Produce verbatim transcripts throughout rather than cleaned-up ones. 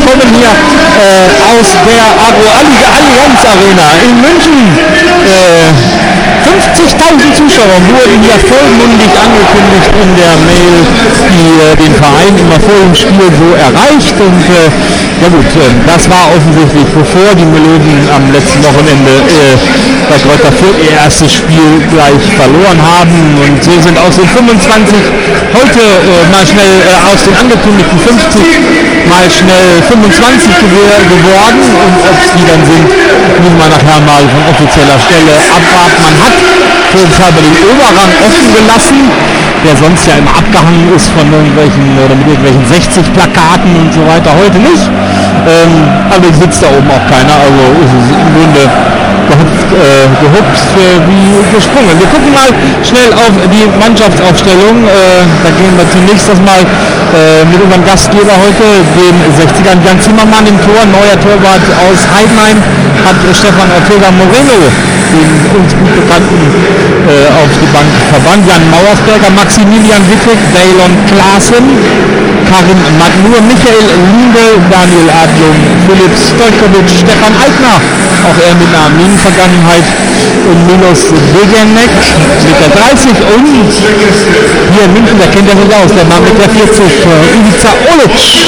kommen hier äh, aus der Agro-Allianz Arena in München. Äh, fünfzigtausend Zuschauer wurden hier vollmundig angekündigt in der Mail, die äh, den Verein immer vor dem Spiel so erreicht. Und äh, ja gut, äh, das war offensichtlich, bevor die Melodien am letzten Wochenende äh, bei Greuther Fürth ihr erstes Spiel gleich verloren haben. Und so sind aus den fünfundzwanzig heute äh, mal schnell äh, aus den angekündigten fünfzig mal schnell fünfundzwanzig gew- geworden. Und ob es die dann sind, müssen wir nachher mal von offizieller Stelle abwarten. Man hat vorsichtshalber den Oberrang offen gelassen, der sonst ja immer abgehangen ist von irgendwelchen oder mit irgendwelchen sechzig Plakaten und so weiter. Heute nicht. Ähm, aber es sitzt da oben auch keiner, also ist es im Grunde gehupft, äh, gehupft äh, wie gesprungen. Wir gucken mal schnell auf die Mannschaftsaufstellung. Äh, da gehen wir zunächst erstmal äh, mit unserem Gastgeber heute, den sechzigern Jan Zimmermann im Tor. Neuer Torwart aus Heidenheim hat Stefan Ortega Moreno, den uns gut bekannten, äh, auf die Bank verbannt. Jan Mauersberger, Maximilian Wittek, Daylon Klaassen, Karim Magnur, Michael Lindel, Daniel Adlung, Philipp Stojkovic, Stefan Eitner, auch er mit einer Armin-Vergangenheit, und Milos Degenek mit der dreißig und hier in München, da kennt er sich aus, der Mann mit der vierzig, äh, Ivica Olic,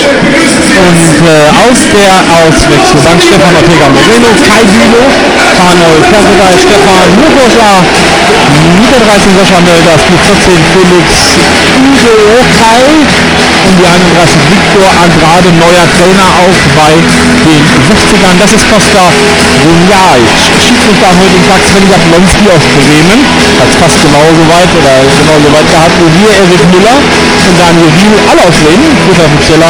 und äh, aus der Auswechselbank Stefan Ortega Moreno, Kai Bülow, Arnold Ferreira, Stefan Mugosa, mit der dreißig Sascha Mölders, mit vierzehn Felix Uwe Okai und die einunddreißig Viktor Andrade, neuer Trainer auch bei den sechzigern. Das ist Costa Runjaic. Schiedsrichter am heutigen Tag Sven Jablonski aus Bremen, hat es fast genauso weit oder genauso weit gehabt wie wir, Erik Müller und Daniel Wiel, alle aus Bremen. Dritter Offizieller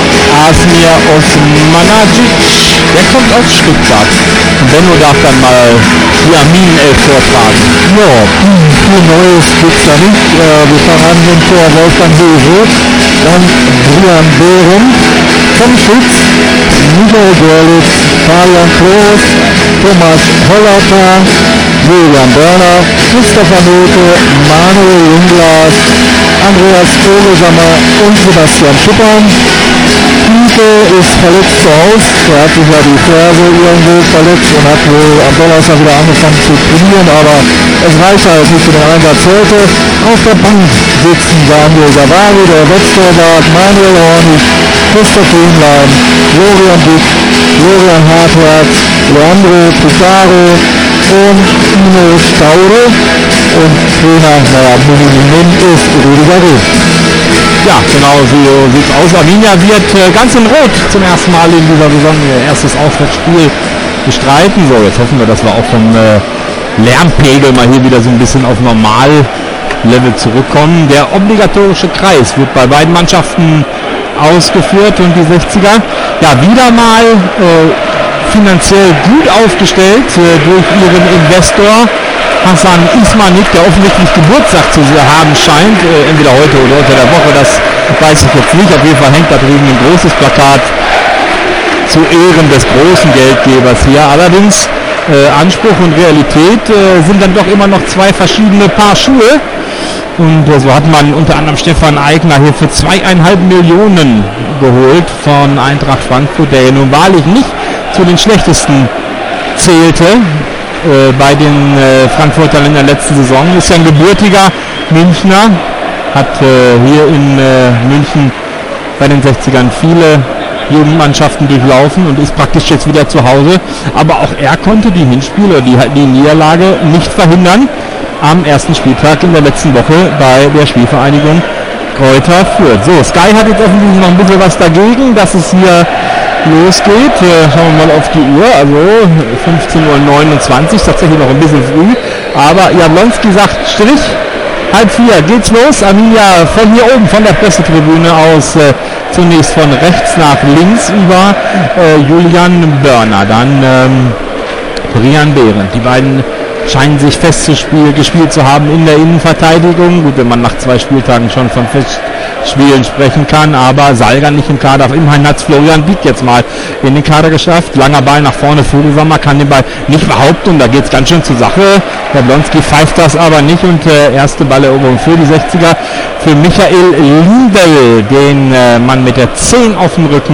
Asmir Osmanagic, der kommt aus Stuttgart. Und Benno darf dann mal die Arminen-Elf vortragen. Ja, viel Neues gibt es da nicht. Äh, wir fangen an mit dem Tor Wolfgang Böse, dann Brian Behren, Tom Schütz, Michael Görlitz, Fabian Kloß, Thomas Hollerter, Julian Börner, Christopher Note, Manuel Junglas, Andreas Vogelsammer und Sebastian Schippern. Pieke ist verletzt zu Hause, er hat sich ja die Ferse irgendwo verletzt und hat wohl am Donnerstag wieder angefangen zu trainieren, aber es reicht halt nicht für den Einsatz heute. Auf der Bank sitzen Daniel Savari, der Wetztorwart, Manuel Hornig, Christoph Hühnlein, Florian Dick, Florian Hartwart, Leandro Pizarro und Ino Staude und Trainer, naja, Minimum ist Rüdiger Reh. Ja, genau, so sieht es aus. Arminia wird äh, ganz in Rot zum ersten Mal in dieser Saison ihr erstes Auswärtsspiel bestreiten. So, jetzt hoffen wir, dass wir auch vom äh, Lärmpegel mal hier wieder so ein bisschen auf Normallevel zurückkommen. Der obligatorische Kreis wird bei beiden Mannschaften ausgeführt und die sechziger, ja, wieder mal äh, finanziell gut aufgestellt äh, durch ihren Investor Hassan Ismanik, der offensichtlich Geburtstag zu haben scheint, äh, entweder heute oder unter der Woche, das weiß ich jetzt nicht. Auf jeden Fall hängt da drüben ein großes Plakat zu Ehren des großen Geldgebers hier. Allerdings äh, Anspruch und Realität äh, sind dann doch immer noch zwei verschiedene Paar Schuhe. Und äh, so hat man unter anderem Stefan Eigner hier für zweieinhalb Millionen geholt von Eintracht Frankfurt, der ja nun wahrlich nicht zu den schlechtesten zählte äh, bei den äh, Frankfurtern in der letzten Saison. Ist ja ein gebürtiger Münchner, hat äh, hier in äh, München bei den sechzigern viele Jugendmannschaften durchlaufen und ist praktisch jetzt wieder zu Hause. Aber auch er konnte die Hinspiele, die, die Niederlage nicht verhindern am ersten Spieltag in der letzten Woche bei der Spielvereinigung Greuther Fürth. So, Sky hat jetzt offensichtlich noch ein bisschen was dagegen, dass es hier losgeht. Äh, schauen wir mal auf die Uhr, also fünfzehn Uhr neunundzwanzig, tatsächlich noch ein bisschen früh, aber Jablonski sagt Strich, halb vier geht's los. Arminia von hier oben, von der Pressetribüne aus, äh, zunächst von rechts nach links über äh, Julian Börner, dann ähm, Brian Behrendt. Die beiden scheinen sich festgespielt gespielt zu haben in der Innenverteidigung. Gut, wenn man nach zwei Spieltagen schon von Festspielen sprechen kann, aber Salga nicht im Kader. Immerhin hat Florian Wieck jetzt mal in den Kader geschafft. Langer Ball nach vorne, Vogelsammer kann den Ball nicht behaupten und da geht es ganz schön zur Sache. Jablonski pfeift das aber nicht und äh, erste Balleroberung für die sechziger für Michael Lindel, den äh, Mann mit der zehn auf dem Rücken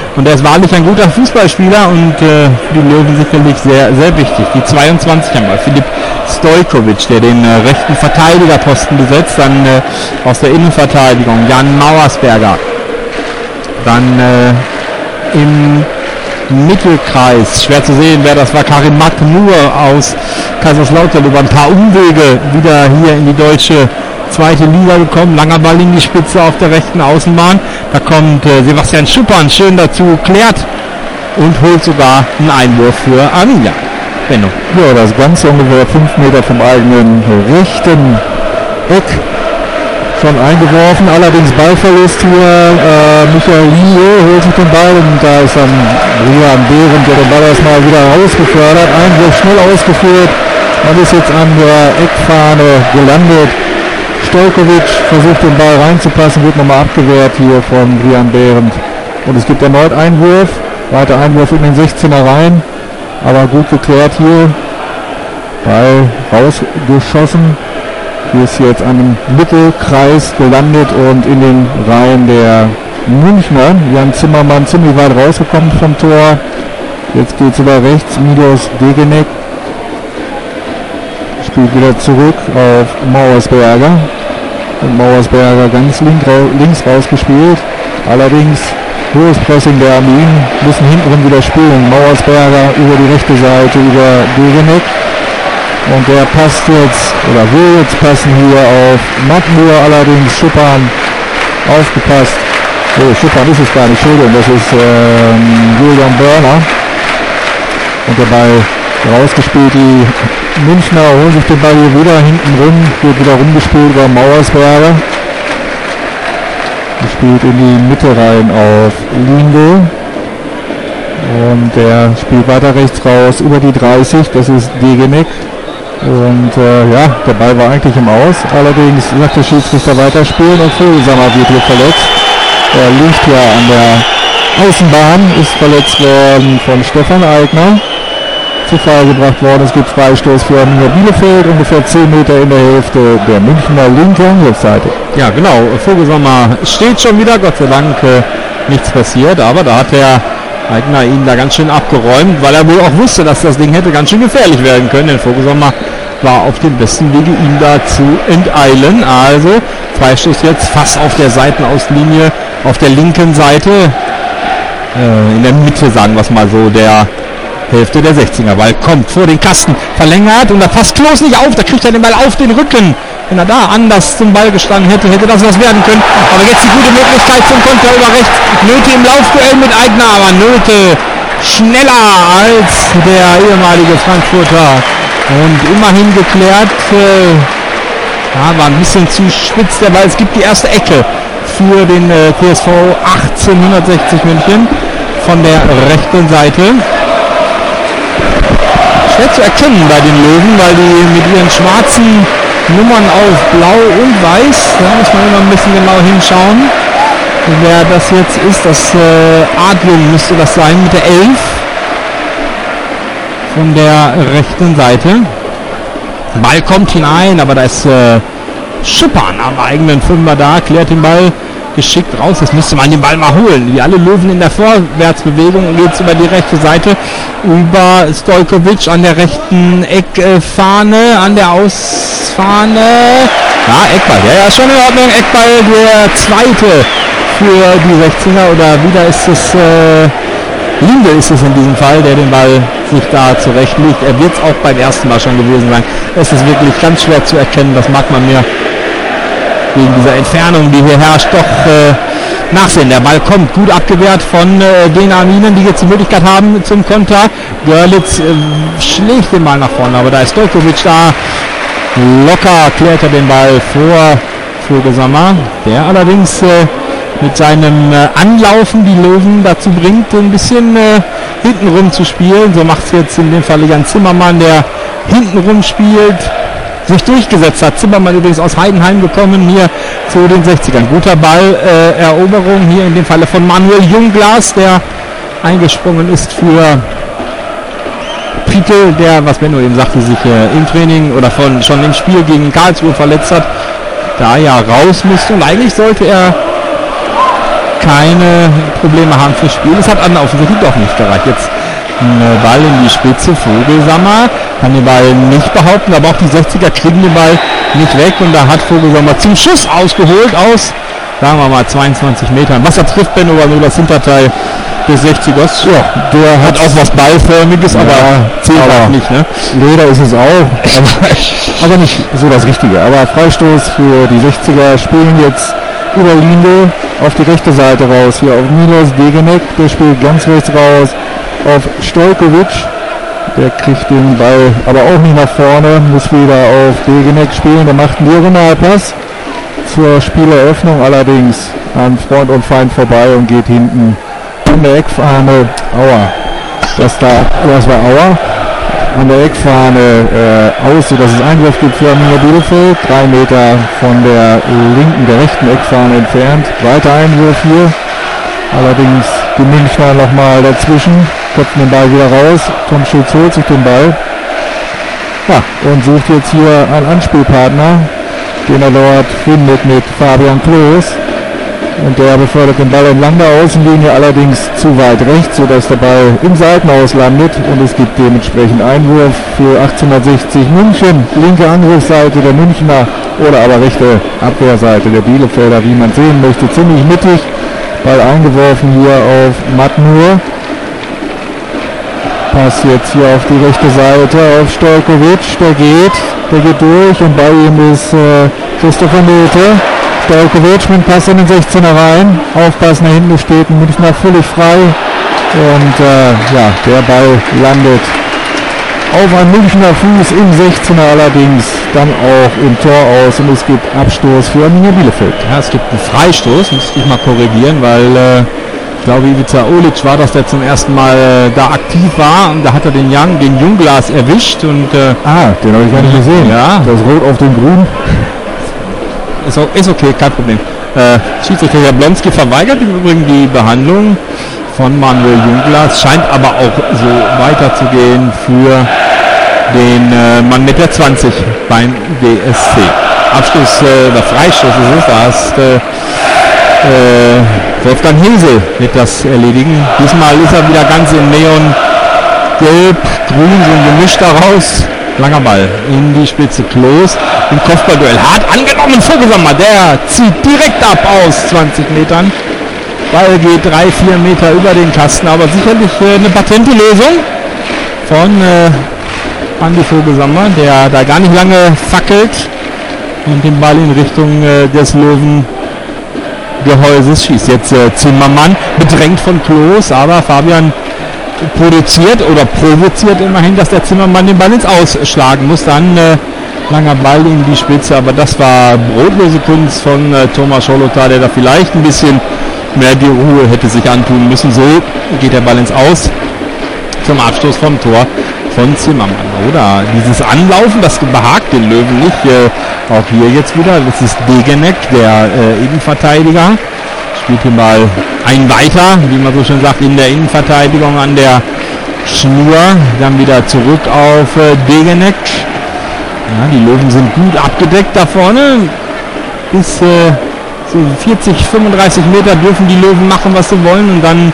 Und er ist wahrlich ein guter Fußballspieler und äh, für die Löwen sicherlich sehr, sehr wichtig. Die zweiundzwanzig haben wir Filip Stojkovic, der den äh, rechten Verteidigerposten besetzt, dann äh, aus der Innenverteidigung Jan Mauersberger, dann äh, im Mittelkreis, schwer zu sehen, wer das war, Karim Maknur aus Kaiserslautern, über ein paar Umwege wieder hier in die deutsche zweite Liga gekommen, langer Ball in die Spitze auf der rechten Außenbahn, da kommt äh, Sebastian Schuppan schön dazu, klärt und holt sogar einen Einwurf für Arminia. Benno. Ja, das Ganze ungefähr fünf Meter vom eigenen rechten Eck schon eingeworfen, allerdings Ballverlust hier, äh, Michael Linie holt sich den Ball und da ist dann Brian Behrendt, der den Ball erstmal wieder rausgefördert, Einwurf schnell ausgeführt, man ist jetzt an der Eckfahne gelandet, Stojkovic versucht den Ball reinzupassen, wird nochmal abgewehrt hier von Brian Behrendt und es gibt erneut Einwurf, weiter Einwurf in den sechzehner rein, aber gut geklärt hier, Ball rausgeschossen. Hier ist jetzt an dem Mittelkreis gelandet und in den Reihen der Münchner. Jan Zimmermann ziemlich weit rausgekommen vom Tor. Jetzt geht es über rechts. Milos Degenek spielt wieder zurück auf Mauersberger. Und Mauersberger ganz link, links rausgespielt. Allerdings hohes Pressing der Arminen. Müssen hintenrum wieder spielen. Mauersberger über die rechte Seite über Degenek. Und der passt jetzt, oder will jetzt passen hier auf Maknur, allerdings Schuppan aufgepasst. Oh, Schuppan ist es gar nicht, Entschuldigung, das ist ähm, Julian Börner. Und der Ball rausgespielt, die Münchner holen sich den Ball hier wieder hinten rum, wird wieder rumgespielt über Mauersberger. Spielt in die Mitte rein auf Linde. Und der spielt weiter rechts raus über die dreißig, das ist Degenek. Und äh, ja, der Ball war eigentlich im Aus, allerdings sagt der Schiedsrichter weiterspielen und Vogelsammer wird hier verletzt. Er liegt ja an der Außenbahn, ist verletzt worden von Stefan Eigner, zu Fall gebracht worden. Es gibt Freistoß für Arminia Bielefeld, ungefähr zehn Meter in der Hälfte der Münchner linken Hilfsseite. Ja genau, Vogelsammer steht schon wieder, Gott sei Dank äh, nichts passiert, aber da hat der Eigner ihn da ganz schön abgeräumt, weil er wohl auch wusste, dass das Ding hätte ganz schön gefährlich werden können. Denn Vogelsammer war auf dem besten Wege, ihn da zu enteilen. Also Freistoß jetzt fast auf der Seitenauslinie, auf der linken Seite, äh, in der Mitte, sagen wir es mal so, der Hälfte der sechziger. Ball kommt vor den Kasten, verlängert und da passt Klos nicht auf, da kriegt er den Ball auf den Rücken. Wenn er da anders zum Ball gestanden hätte, hätte das was werden können. Aber jetzt die gute Möglichkeit zum Konter über rechts. Nöte im Laufduell mit Eigner, aber Nöte schneller als der ehemalige Frankfurter. Und immerhin geklärt. Äh, ja, war ein bisschen zu spitz der Ball. Es gibt die erste Ecke für den äh, T S V achtzehnhundertsechzig München von der rechten Seite. Schwer zu erkennen bei den Löwen, weil die mit ihren schwarzen Nummern auf Blau und Weiß, da muss man immer ein bisschen genau hinschauen, wer das jetzt ist. Das äh, Adlung müsste das sein mit der elf von der rechten Seite. Ball kommt hinein, aber da ist äh, Schuppan am eigenen Fünfer da, klärt den Ball geschickt raus. Jetzt müsste man den Ball mal holen. Wie alle Löwen in der Vorwärtsbewegung geht es über die rechte Seite, über Stojkovic an der rechten Eckfahne, an der Ausfahne. Ja, Eckball. Ja, ja, schon in Ordnung. Eckball, der zweite für die sechziger, oder wieder ist es äh, Linde ist es in diesem Fall, der den Ball sich da zurechtlegt. Er wird es auch beim ersten Mal schon gewesen sein. Es ist wirklich ganz schwer zu erkennen, das mag man mir wegen dieser Entfernung, die hier herrscht, doch äh, nachsehen. Der Ball kommt gut abgewehrt von äh, den Arminen, die jetzt die Möglichkeit haben zum Konter. Görlitz äh, schlägt den Ball nach vorne, aber da ist Stojkovic da. Locker klärt er den Ball vor Vogelsammer, der allerdings äh, mit seinem äh, Anlaufen die Löwen dazu bringt, ein bisschen äh, hintenrum zu spielen. So macht es jetzt in dem Fall Jan Zimmermann, der hintenrum spielt, sich durchgesetzt hat. Zimmermann übrigens aus Heidenheim gekommen, hier zu den sechzigern. Guter Ball, äh, Eroberung hier in dem Falle von Manuel Jungglas, der eingesprungen ist für Prietl, der, was Benno eben sagte, sich äh, im Training oder von schon im Spiel gegen Karlsruhe verletzt hat, da ja raus musste. Und eigentlich sollte er keine Probleme haben fürs Spiel. Es hat dann offensichtlich doch nicht gereicht. Jetzt ein Ball in die Spitze, Vogelsammer kann den Ball nicht behaupten, aber auch die sechziger kriegen den Ball nicht weg und da hat Vogelsammer zum Schuss ausgeholt aus, sagen wir mal, zweiundzwanzig Metern. Was er trifft, Benno, nur das Hinterteil des sechzigers. Ja, der hat auch was Ballförmiges, ja, aber zählt halt nicht, ne? Leder ist es auch, aber, aber nicht so das Richtige. Aber Freistoß für die sechziger, spielen jetzt über Linie auf die rechte Seite raus, hier auf Milos Degenek, der spielt ganz rechts raus auf Stojkovic, der kriegt den Ball aber auch nicht nach vorne, muss wieder auf Degenek spielen, der macht einen Diagonalpass zur Spieleröffnung, allerdings an Freund und Feind vorbei und geht hinten an der Eckfahne, Aua, das, da, das war Aua, an der Eckfahne äh, aus, sodass es Einwurf gibt für Arminia Bielefeld, drei Meter von der linken, der rechten Eckfahne entfernt, weiter Einwurf hier, allerdings die Münchner nochmal dazwischen, köpfen den Ball wieder raus, Tom Schütz holt sich den Ball, ja, und sucht jetzt hier einen Anspielpartner, den er dort findet mit Fabian Klos. Und der befördert den Ball entlang der Außenlinie, allerdings zu weit rechts, sodass der Ball im Seitenhaus landet. Und es gibt dementsprechend Einwurf für achtzehnhundertsechzig München. Linke Angriffsseite der Münchner oder aber rechte Abwehrseite der Bielefelder, wie man sehen möchte. Ziemlich mittig. Ball eingeworfen hier auf Matnur. Pass jetzt hier auf die rechte Seite auf Stojkovic. Der geht, der geht durch und bei ihm ist äh, Christopher Note. Stojkovic mit Pass in den sechzehner rein. Aufpassen, da hinten steht ein Münchner völlig frei. Und äh, ja, der Ball landet auf einen Münchner Fuß im sechzehner, allerdings dann auch im Tor aus. Und es gibt Abstoß für Arminia Bielefeld. Ja, es gibt einen Freistoß, muss ich mal korrigieren, weil äh, ich glaube, Ivica Olic war das, der zum ersten Mal äh, da aktiv war. Und da hat er den Jan, den Jungglas erwischt. Und, äh, ah, den habe ich gar nicht gesehen. Ja. Das Rot auf dem Grün. Ist, ist okay, kein Problem. Äh, Schiedsrichter Jablonski verweigert im Übrigen die Behandlung von Manuel Jungglas, scheint aber auch so weiterzugehen für den äh, Mann mit der zwanzig beim D S C. Abschluss, äh, der Freistoß ist es, da ist äh, äh, Wolfgang Hesel wird das erledigen. Diesmal ist er wieder ganz in Neon gelb, grün, so ein Gemisch daraus. Langer Ball in die Spitze, Klos im Kopfballduell, hart angenommen, Vogelsammer, der zieht direkt ab aus zwanzig Metern. Ball geht drei, vier Meter über den Kasten, aber sicherlich äh, eine patente Lösung von äh, Andi Vogelsammer, der da gar nicht lange fackelt und den Ball in Richtung äh, des Löwengehäuses schießt. Jetzt äh, Zimmermann, bedrängt von Klos, aber Fabian produziert oder provoziert immerhin, dass der Zimmermann den Ball ins Ausschlagen muss. Dann äh, langer Ball in die Spitze, aber das war brotlose Kunst von äh, Thomas Scholota, der da vielleicht ein bisschen mehr die Ruhe hätte sich antun müssen. So geht der Ball ins Aus zum Abstoß vom Tor von Zimmermann. Oder dieses Anlaufen, das behagt den Löwen nicht. Äh, auch hier jetzt wieder, das ist Degenek, der äh, Innenverteidiger. Spielt den Ball ein weiter, wie man so schön sagt, in der Innenverteidigung an der Schnur. Dann wieder zurück auf äh, Degenek. Ja, die Löwen sind gut abgedeckt da vorne. Bis äh, so vierzig, fünfunddreißig Meter dürfen die Löwen machen, was sie wollen. Und dann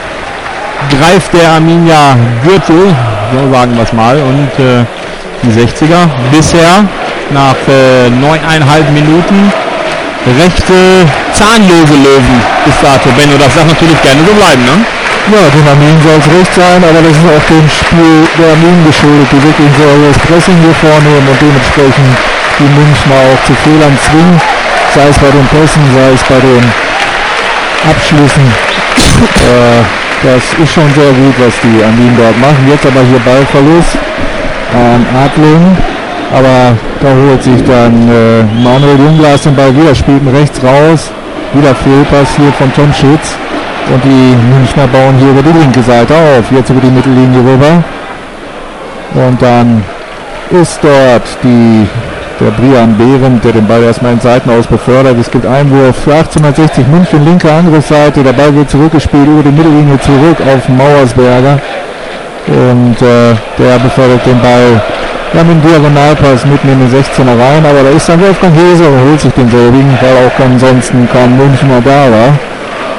greift der Arminia Gürtel, so sagen wir es mal. Und äh, die sechziger bisher nach äh, neuneinhalb Minuten rechte zahnlose Löwen bis dato. Benno, das darf natürlich gerne so bleiben, ne? Ja, den Arminen soll es recht sein, aber das ist auch dem Spiel der Arminen geschuldet, die wirklich so das Pressing hier vornehmen und dementsprechend die Münchner auch zu Fehlern zwingen, sei es bei den Pässen, sei es bei den Abschlüssen. äh, das ist schon sehr gut, was die Arminen dort machen. Jetzt aber hier Ballverlust an Adling. Aber da holt sich dann äh, Manuel Jungglas den Ball wieder, spielt ihn rechts raus. Wieder Fehlpass hier von Tom Schütz. Und die Münchner bauen hier über die linke Seite auf. Jetzt über die Mittellinie rüber. Und dann ist dort die, der Brian Behrendt, der den Ball erstmal in Seitenaus befördert. Es gibt Einwurf für achtzehnhundertsechzig München, linke Angriffsseite. Der Ball wird zurückgespielt über die Mittellinie zurück auf Mauersberger. Und äh, der befördert den Ball. Wir haben den Diagonalpass mitten in den sechzehner rein, aber da ist dann Wolfgang Hese und holt sich denselbigen, weil auch ansonsten kein Münchner da war.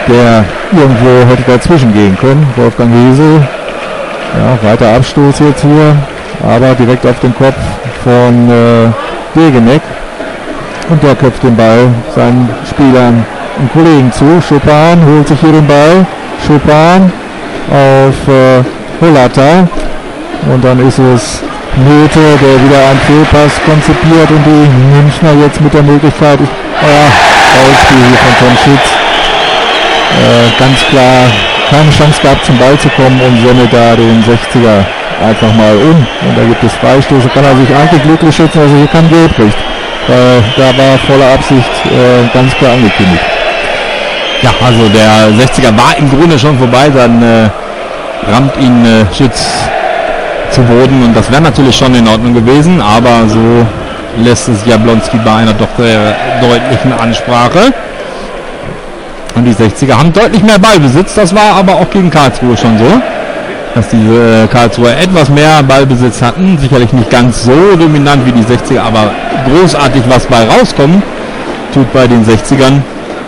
der irgendwo hätte dazwischen gehen können. Wolfgang Hesel, ja, weiter Abstoß jetzt hier, aber direkt auf den Kopf von äh, Degeneck. Und der köpft den Ball seinen Spielern und Kollegen zu. Chopin holt sich hier den Ball. Chopin auf äh, Holata. Und dann ist es Nöte, der wieder einen Fehlpass konzipiert und die Münchner jetzt mit der Möglichkeit, ja, Foulspiel hier von Tom Schütz. Äh, ganz klar keine Chance gehabt zum Ball zu kommen und sendet da den sechziger einfach mal um. Und da gibt es Freistoße, kann er sich eigentlich glücklich schützen, also hier kann Gelb kriegt. Äh, da war voller Absicht äh, ganz klar angekündigt. Ja, also der sechziger war im Grunde schon vorbei, dann äh, rammt ihn äh, Schütz zu Boden und das wäre natürlich schon in Ordnung gewesen, aber so lässt es Jablonski bei einer doch sehr deutlichen Ansprache. Und die sechziger haben deutlich mehr Ballbesitz, das war aber auch gegen Karlsruhe schon so, dass diese äh, Karlsruhe etwas mehr Ballbesitz hatten, sicherlich nicht ganz so dominant wie die sechziger, aber großartig was bei rauskommen tut bei den sechzigern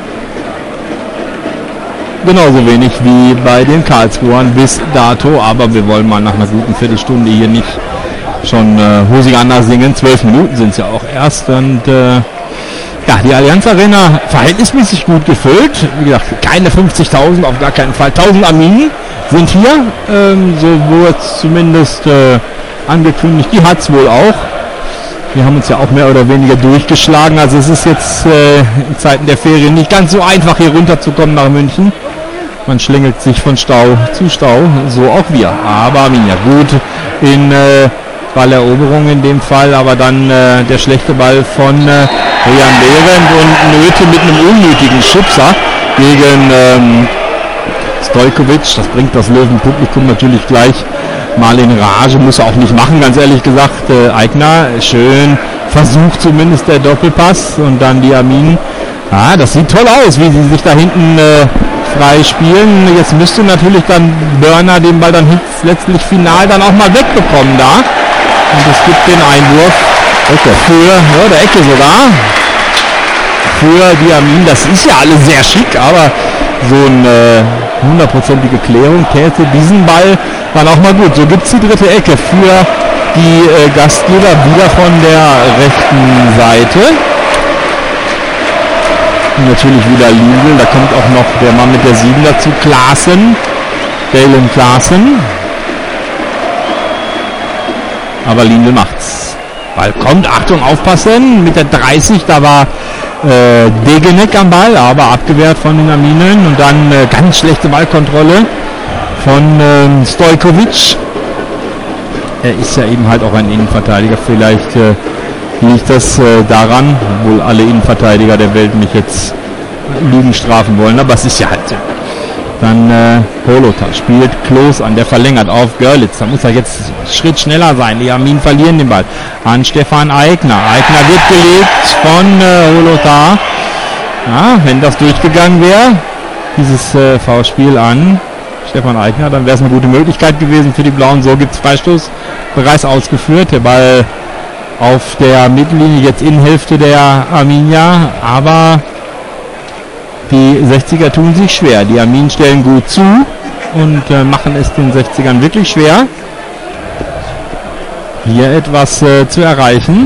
genauso wenig wie bei den Karlsruhern bis dato, aber wir wollen mal nach einer guten Viertelstunde hier nicht schon äh, Hosianna singen. Zwölf Minuten sind es ja auch erst und äh, ja, die Allianz Arena verhältnismäßig gut gefüllt. Wie gesagt, keine fünfzigtausend, auf gar keinen Fall. tausend Arminen sind hier, ähm, so wurde es zumindest äh, angekündigt. Die hat es wohl auch. Wir haben uns ja auch mehr oder weniger durchgeschlagen. Also es ist jetzt äh, in Zeiten der Ferien nicht ganz so einfach, hier runterzukommen nach München. Man schlängelt sich von Stau zu Stau, so auch wir. Aber Arminia gut in äh, Balleroberung in dem Fall, aber dann äh, der schlechte Ball von äh, Rian Behrendt und Nöte mit einem unnötigen Schubser gegen ähm, Stojkovic. Das bringt das Löwenpublikum natürlich gleich mal in Rage, muss er auch nicht machen, ganz ehrlich gesagt. Äh, Eigner, schön, versucht zumindest der Doppelpass und dann die Arminen. Ah, das sieht toll aus, wie sie sich da hinten äh, frei spielen. Jetzt müsste natürlich dann Börner den Ball dann letztlich final dann auch mal wegbekommen da. Und es gibt den Einwurf Ecke. für, ja, der Ecke sogar, für die Arminen. Das ist ja alles sehr schick, aber so eine hundertprozentige Klärung täte diesen Ball dann auch mal gut. So gibt es die dritte Ecke für die äh, Gastgeber wieder von der rechten Seite. Und natürlich wieder Lügel, da kommt auch noch der Mann mit der sieben dazu, Klaassen, Dalen Klaassen. Aber Lindl macht's. Ball kommt, Achtung, aufpassen, mit der dreißig, da war äh, Degeneck am Ball, aber abgewehrt von den Arminen. Und dann äh, ganz schlechte Ballkontrolle von äh, Stojkovic. Er ist ja eben halt auch ein Innenverteidiger, vielleicht äh, liegt das äh, daran, obwohl alle Innenverteidiger der Welt mich jetzt Lügen strafen wollen, aber es ist ja halt so. Dann äh, Holota spielt Klos an, der verlängert auf Görlitz. Da muss er jetzt einen Schritt schneller sein. Die Arminen verlieren den Ball an Stefan Eigner. Eigner wird gelegt von äh, Holota. Ja, wenn das durchgegangen wäre, dieses äh, V-Spiel an Stefan Eigner, dann wäre es eine gute Möglichkeit gewesen für die Blauen. So gibt es Freistoß bereits ausgeführt. Der Ball auf der Mittellinie, jetzt Innenhälfte der Arminia, aber die sechziger tun sich schwer. Die Arminen stellen gut zu und äh, machen es den sechzigern wirklich schwer, hier etwas äh, zu erreichen.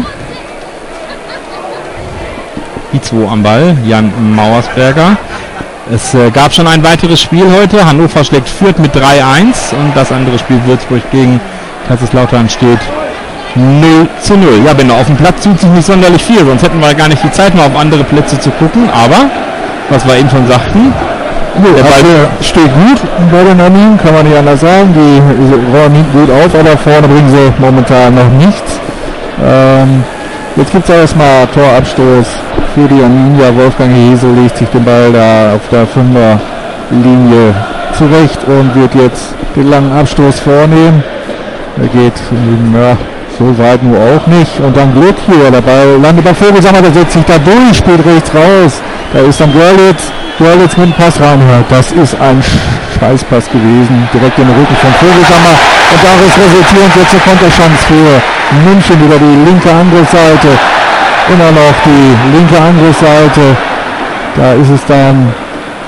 Die zwei am Ball, Jan Mauersberger. Es äh, gab schon ein weiteres Spiel heute. Hannover schlägt Fürth mit drei eins und das andere Spiel Würzburg gegen Kaiserslautern steht null zu null. Ja, wenn er auf dem Platz tut sich nicht sonderlich viel, sonst hätten wir gar nicht die Zeit, mal auf andere Plätze zu gucken, aber was wir eben schon sagten, Jo, der Ball steht gut bei den Arminen, kann man nicht anders sagen. Die räumen gut auf, aber vorne bringen sie momentan noch nichts. Ähm, jetzt gibt es erstmal Torabstoß für die Arminia. Wolfgang Hesel legt sich den Ball da auf der Fünferlinie zurecht und wird jetzt den langen Abstoß vornehmen. Er geht ja, so weit nur auch nicht. Und dann Glück hier, der Ball landet bei Vogelsammer, der setzt sich da durch, spielt rechts raus. Da ist dann Görlitz, Görlitz mit dem Pass reinhört. Das ist ein Scheißpass gewesen, direkt in den Rücken von Vogelsammer. Und daraus resultierend jetzt eine Konterchance für München über die linke Angriffsseite. Immer noch die linke Angriffsseite. Da ist es dann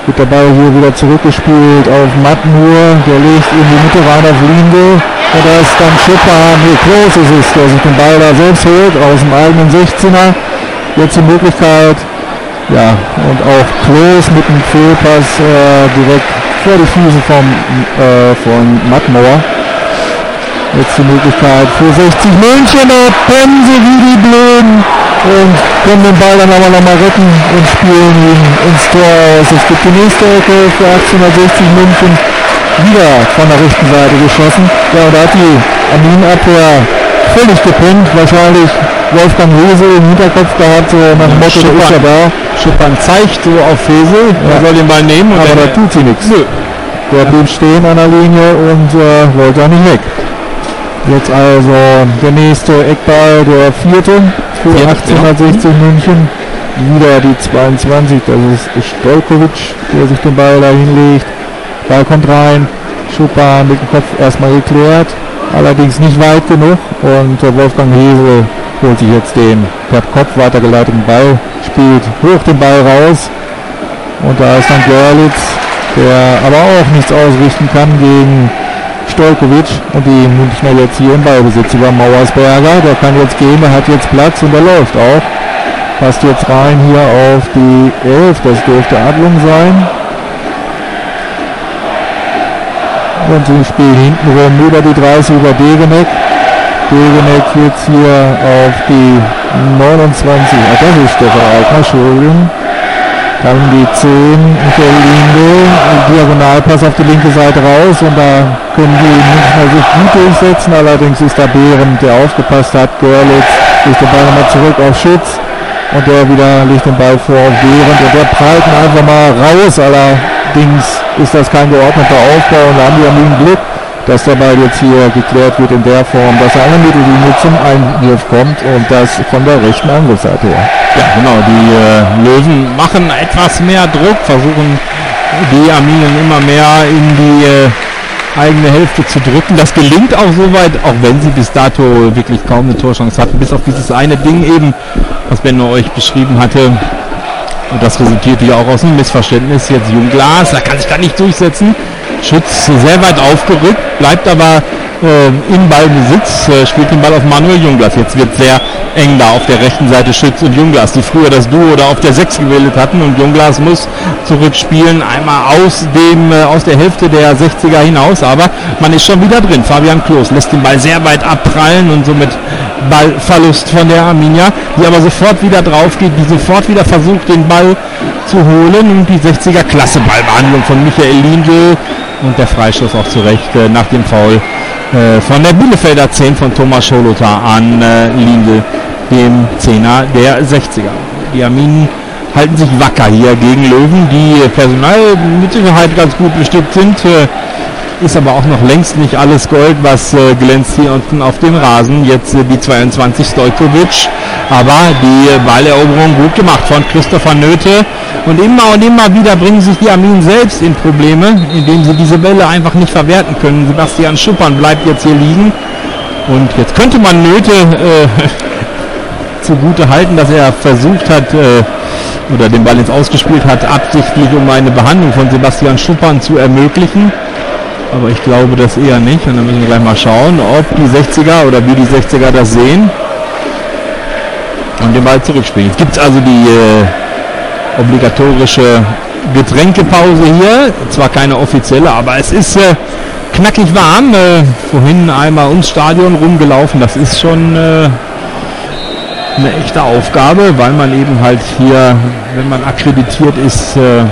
Wird der Ball hier wieder zurückgespielt auf Mattenur, der legt in die Mitte rein auf Linde. Und da ist dann Schuppan, nee, Klos ist es, der sich den Ball da selbst holt aus dem eigenen sechzehner. Jetzt die Möglichkeit, ja, und auch Klos mit dem Fehlpass äh, direkt vor die Füße vom, äh, von Mattmoor. Jetzt die Möglichkeit für sechzig München, da pennen sie wie die Blöden und können den Ball dann aber nochmal retten und spielen ihn ins Tor aus. Es gibt die nächste Ecke für achtzehnhundertsechzig München, wieder von der rechten Seite geschossen. Ja, und da hat die Armin-Abwehr völlig gepennt, wahrscheinlich Wolfgang Hesel im Hinterkopf gehabt, so nach dem Motto, der ist ja da. Schuppan zeigt so auf Hesel, er soll den Ball nehmen. Und aber da tut sie nichts. Der blieb stehen an der Linie und äh, wollte auch nicht weg. Jetzt also der nächste Eckball, der vierte für achtzehnhundertsechzig München. Wieder die zweiundzwanzig, das ist Stolkovic, der sich den Ball da hinlegt. Ball kommt rein, Schuppan mit dem Kopf erstmal geklärt, allerdings nicht weit genug und äh, Wolfgang Hesel holt sich jetzt den per Kopf weitergeleiteten Ball, spielt hoch den Ball raus und da ist dann Görlitz, der aber auch nichts ausrichten kann gegen Stolkovic und die Münchner jetzt hier im Ballbesitz über Mauersberger, der kann jetzt gehen, der hat jetzt Platz und der läuft auch, passt jetzt rein hier auf die elf, das dürfte Adlung sein. Und sie spielen hinten rum über die dreißig über Degeneck. Degeneck jetzt hier auf die neunundzwanzig. Ah, das ist Stefan Altner, Entschuldigung. Dann die zehn, Michael Linde, Diagonalpass auf die linke Seite raus und da können die Münchner sich gut durchsetzen. Allerdings ist da Behrendt, der aufgepasst hat. Görlitz legt den Ball nochmal zurück auf Schütz und der wieder legt den Ball vor auf Behrendt und der prallt ihn einfach mal raus. Allerdings ist das kein geordneter Aufbau und da haben wir ein Glück, dass der Ball jetzt hier geklärt wird in der Form, dass er an der Mittellinie zum Eingriff kommt und das von der rechten Angriffsseite her. Ja, genau, die äh, Löwen machen etwas mehr Druck, versuchen die Arminen immer mehr in die äh, eigene Hälfte zu drücken. Das gelingt auch soweit, auch wenn sie bis dato wirklich kaum eine Torchance hatten, bis auf dieses eine Ding eben, was Benno euch beschrieben hatte. Und das resultiert ja auch aus einem Missverständnis. Jetzt Jungglas, er kann sich da nicht durchsetzen. Schütz sehr weit aufgerückt, bleibt aber äh, im Ballbesitz, äh, spielt den Ball auf Manuel Jungglas. Jetzt wird sehr eng da auf der rechten Seite Schütz und Jungglas, die früher das Duo da auf der sechs gewählt hatten. Und Jungglas muss zurückspielen, einmal aus dem äh, aus der Hälfte der sechziger hinaus, aber man ist schon wieder drin. Fabian Klos lässt den Ball sehr weit abprallen und somit Ballverlust von der Arminia, die aber sofort wieder drauf geht, die sofort wieder versucht, den Ball zu holen und die sechziger klasse Ballbehandlung von Michael Lindl und der Freistoß auch zurecht äh, nach dem Foul äh, von der Bielefelder zehn von Thomas Scholota an äh, Lindl, dem Zehner der sechziger. Die Arminen halten sich wacker hier gegen Löwen, die personell mit Sicherheit ganz gut bestückt sind. Äh, ist aber auch noch längst nicht alles Gold, was äh, glänzt hier unten auf dem Rasen. Jetzt äh, die zweiundzwanzig Stojkovic, aber die äh, Balleroberung gut gemacht von Christopher Nöte. Und immer und immer wieder bringen sich die Arminen selbst in Probleme, indem sie diese Bälle einfach nicht verwerten können. Sebastian Schuppan bleibt jetzt hier liegen. Und jetzt könnte man Nöte äh, zugute halten, dass er versucht hat, äh, oder den Ball jetzt ausgespielt hat, absichtlich, um eine Behandlung von Sebastian Schuppan zu ermöglichen. Aber ich glaube das eher nicht. Und dann müssen wir gleich mal schauen, ob die sechziger oder wie die sechziger das sehen. Und den Ball zurückspielen. Jetzt gibt es also die äh, obligatorische Getränkepause hier. Zwar keine offizielle, aber es ist äh, knackig warm. Äh, vorhin einmal ums Stadion rumgelaufen. Das ist schon äh, eine echte Aufgabe, weil man eben halt hier, wenn man akkreditiert ist, äh,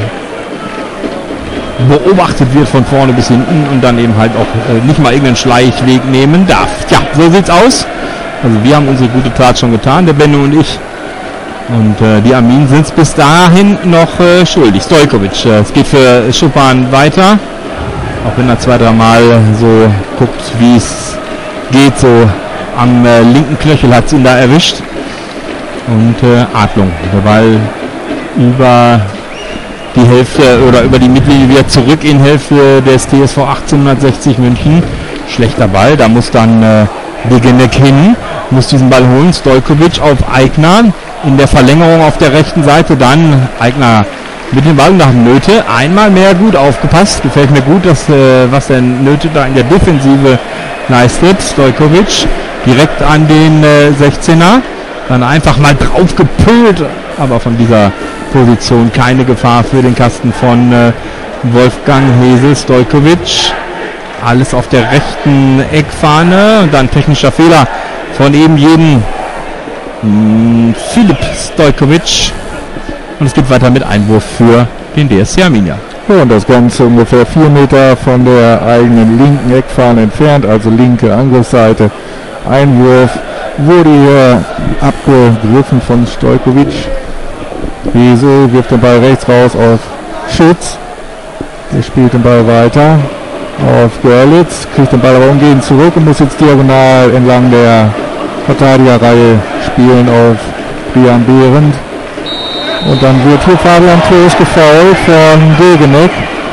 beobachtet wird von vorne bis hinten und dann eben halt auch äh, nicht mal irgendeinen Schleichweg nehmen darf. Ja, so sieht's aus. Also wir haben unsere gute Tat schon getan, der Benno und ich. Und äh, die Arminen sind es bis dahin noch äh, schuldig. Stojkovic, äh, es geht für Schuppan weiter. Auch wenn er zwei, drei Mal so guckt, wie es geht, so am äh, linken Knöchel hat es ihn da erwischt. Und äh, Adlung, der Ball über die Hälfte oder über die Mittellinie wieder zurück in Hälfte des T S V achtzehnhundertsechzig München. Schlechter Ball, da muss dann äh, Degeneck hin, muss diesen Ball holen. Stojkovic auf Aigner in der Verlängerung auf der rechten Seite, dann Aigner mit dem Ball nach Nöte. Einmal mehr gut aufgepasst. Gefällt mir gut, dass, äh, was der Nöte da in der Defensive leistet. Stojkovic direkt an den äh, sechzehner. Dann einfach mal drauf gepölt. Aber von dieser Position keine Gefahr für den Kasten von äh, Wolfgang Hesel. Stojkovic. Alles auf der rechten Eckfahne. Und dann technischer Fehler von eben jeden mh, Filip Stojkovic. Und es geht weiter mit Einwurf für den D S C Arminia. Ja, und das Ganze ungefähr vier Meter von der eigenen linken Eckfahne entfernt, also linke Angriffsseite. Einwurf wurde hier abgegriffen von Stojkovic. Hesel wirft den Ball rechts raus auf Schütz. Der spielt den Ball weiter auf Görlitz, kriegt den Ball aber umgehend zurück und muss jetzt diagonal entlang der Verteidigerreihe spielen auf Brian Behrendt. Und dann wird hier Fabian Klos gefoult von Degeneck.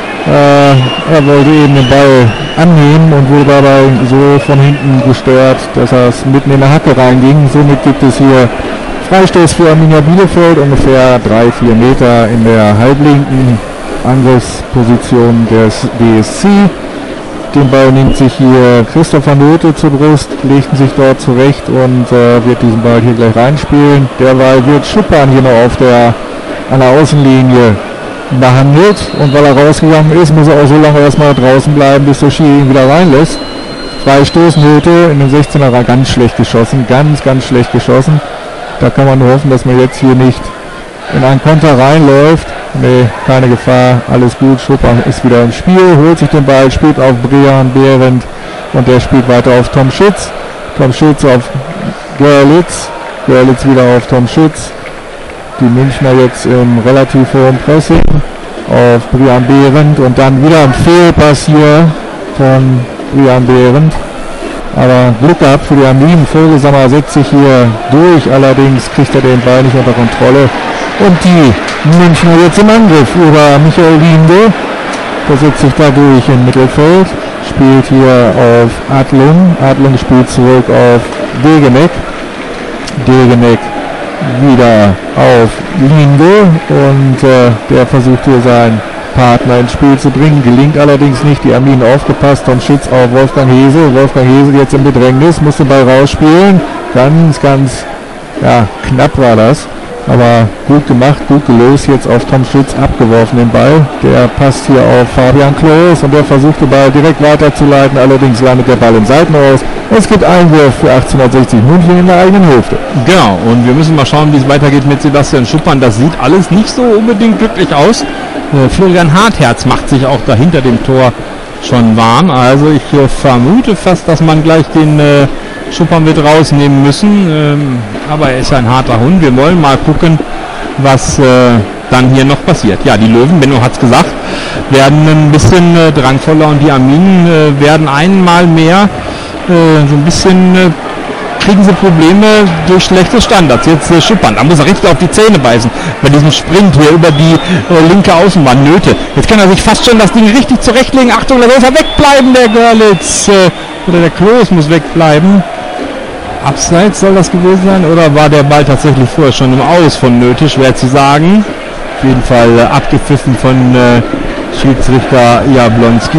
Äh, er wollte eben den Ball annehmen und wurde dabei so von hinten gestört, dass er es mitten in der Hacke reinging. Somit gibt es hier Freistoß für Arminia Bielefeld, ungefähr drei, vier Meter in der halblinken Angriffsposition des D S C. Den Ball nimmt sich hier Christopher Nöte zur Brust, legt sich dort zurecht und äh, wird diesen Ball hier gleich reinspielen. Derweil wird Schuppern hier noch auf der, an der Außenlinie behandelt und weil er rausgegangen ist, muss er auch so lange erstmal draußen bleiben, bis der Schiri ihn wieder reinlässt. Freistoß Nöte in den sechzehner ganz schlecht geschossen, ganz, ganz schlecht geschossen. Da kann man nur hoffen, dass man jetzt hier nicht in einen Konter reinläuft. Nee, keine Gefahr, alles gut. Schuppern ist wieder im Spiel, holt sich den Ball, spielt auf Brian Behrendt und der spielt weiter auf Tom Schütz. Tom Schütz auf Görlitz, Görlitz wieder auf Tom Schütz. Die Münchner jetzt im relativ hohen Pressing auf Brian Behrendt und dann wieder ein Fehlpass hier von Brian Behrendt. Aber Glück gehabt für die Armin. Vogelsammer setzt sich hier durch, allerdings kriegt er den Ball nicht unter Kontrolle. Und die Münchner jetzt im Angriff über Michael Linde. Der setzt sich da durch im Mittelfeld. Spielt hier auf Adlung. Adlung spielt zurück auf Degeneck. Degeneck wieder auf Linde. Und äh, der versucht hier seinen Partner ins Spiel zu bringen. Gelingt allerdings nicht. Die Armin aufgepasst. Tom Schütz auf Wolfgang Hesel. Wolfgang Hesel jetzt im Bedrängnis. Muss den Ball rausspielen. Ganz, ganz ja, knapp war das. Aber gut gemacht, gut gelöst, jetzt auf Tom Schütz abgeworfen den Ball. Der passt hier auf Fabian Klos und der versucht den Ball direkt weiterzuleiten, allerdings landet der Ball im Seitenhaus. Es gibt Einwurf für achtzehnhundertsechzig München in der eigenen Hälfte. Genau, und wir müssen mal schauen, wie es weitergeht mit Sebastian Schuppern. Das sieht alles nicht so unbedingt glücklich aus. Äh, Florian Hartherz macht sich auch dahinter dem Tor schon warm. Also ich äh, vermute fast, dass man gleich den äh, Schuppern wird rausnehmen müssen, ähm, aber er ist ein harter Hund. Wir wollen mal gucken, was äh, dann hier noch passiert. Ja, die Löwen, Benno hat es gesagt, werden ein bisschen äh, drangvoller und die Arminen äh, werden einmal mehr äh, so ein bisschen, äh, kriegen sie Probleme durch schlechte Standards. Jetzt äh, Schuppern, da muss er richtig auf die Zähne beißen bei diesem Sprint hier über die äh, linke Außenbahn. Nöte. Jetzt kann er sich fast schon das Ding richtig zurechtlegen. Achtung, da muss er wegbleiben, der Görlitz. Äh, oder der Klos muss wegbleiben. Abseits soll das gewesen sein oder war der Ball tatsächlich vorher schon im Aus von Nöte? Schwer zu sagen. Auf jeden Fall äh, abgepfiffen von äh, Schiedsrichter Jablonski.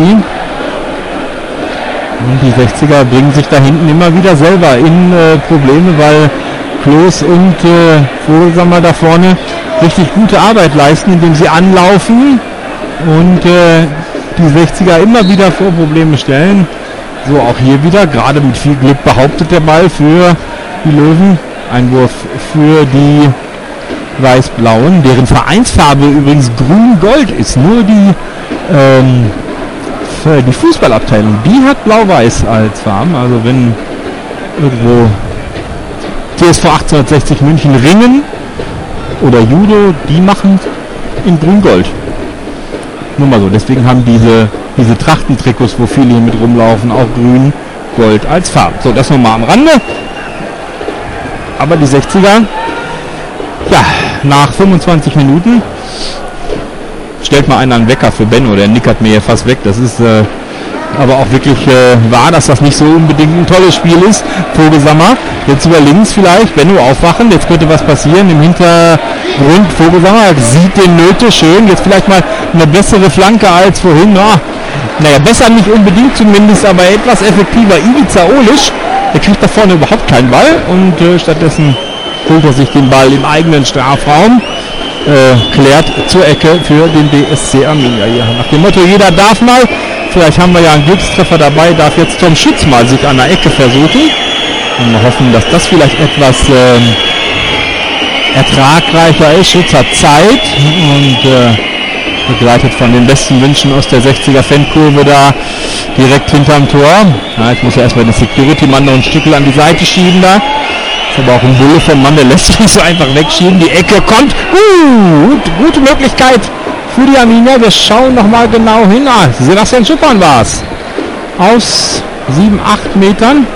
Und die sechziger bringen sich da hinten immer wieder selber in äh, Probleme, weil Klos und äh, Vogelsammer da vorne richtig gute Arbeit leisten, indem sie anlaufen und äh, die sechziger immer wieder vor Probleme stellen. So, auch hier wieder, gerade mit viel Glück behauptet der Ball für die Löwen. Einwurf für die Weiß-Blauen, deren Vereinsfarbe übrigens grün-gold ist. Nur die, ähm, für die Fußballabteilung, die hat blau-weiß als Farben. Also wenn irgendwo T S V achtzehnhundertsechzig München Ringen oder Judo, die machen in grün-gold. Nur mal so, deswegen haben diese diese Trachtentrikots, wo viele hier mit rumlaufen, auch grün, gold als Farbe. So, das nochmal am Rande. Aber die sechziger, ja, nach fünfundzwanzig Minuten, stellt mal einer einen Wecker für Benno, der nickert mir hier fast weg. Das ist äh, aber auch wirklich äh, wahr, dass das nicht so unbedingt ein tolles Spiel ist. Vogelsammer, jetzt über links vielleicht, Benno aufwachen, jetzt könnte was passieren. Im Hintergrund Vogelsammer sieht den Nöte schön, jetzt vielleicht mal eine bessere Flanke als vorhin. Oh, naja, besser nicht unbedingt zumindest, aber etwas effektiver. Ivica Olisch, der kriegt da vorne überhaupt keinen Ball und äh, stattdessen holt er sich den Ball im eigenen Strafraum. Äh, klärt zur Ecke für den B S C Arminia hier. Nach dem Motto, jeder darf mal, vielleicht haben wir ja einen Glückstreffer dabei, darf jetzt Tom Schütz mal sich an der Ecke versuchen. Und wir hoffen, dass das vielleicht etwas ähm, ertragreicher ist. Schütz hat Zeit und äh, begleitet von den besten Wünschen aus der sechziger Fankurve da direkt hinterm Tor. Ja, jetzt muss er erstmal den Security-Mann noch ein Stückchen an die Seite schieben da. Aber auch ein Bulle vom Mann, der lässt sich nicht so einfach wegschieben. Die Ecke kommt. Uh, gut, gute Möglichkeit für die Arminia. Wir schauen nochmal genau hin. Ah, Sebastian Schuppern war es. Aus sieben, acht Metern.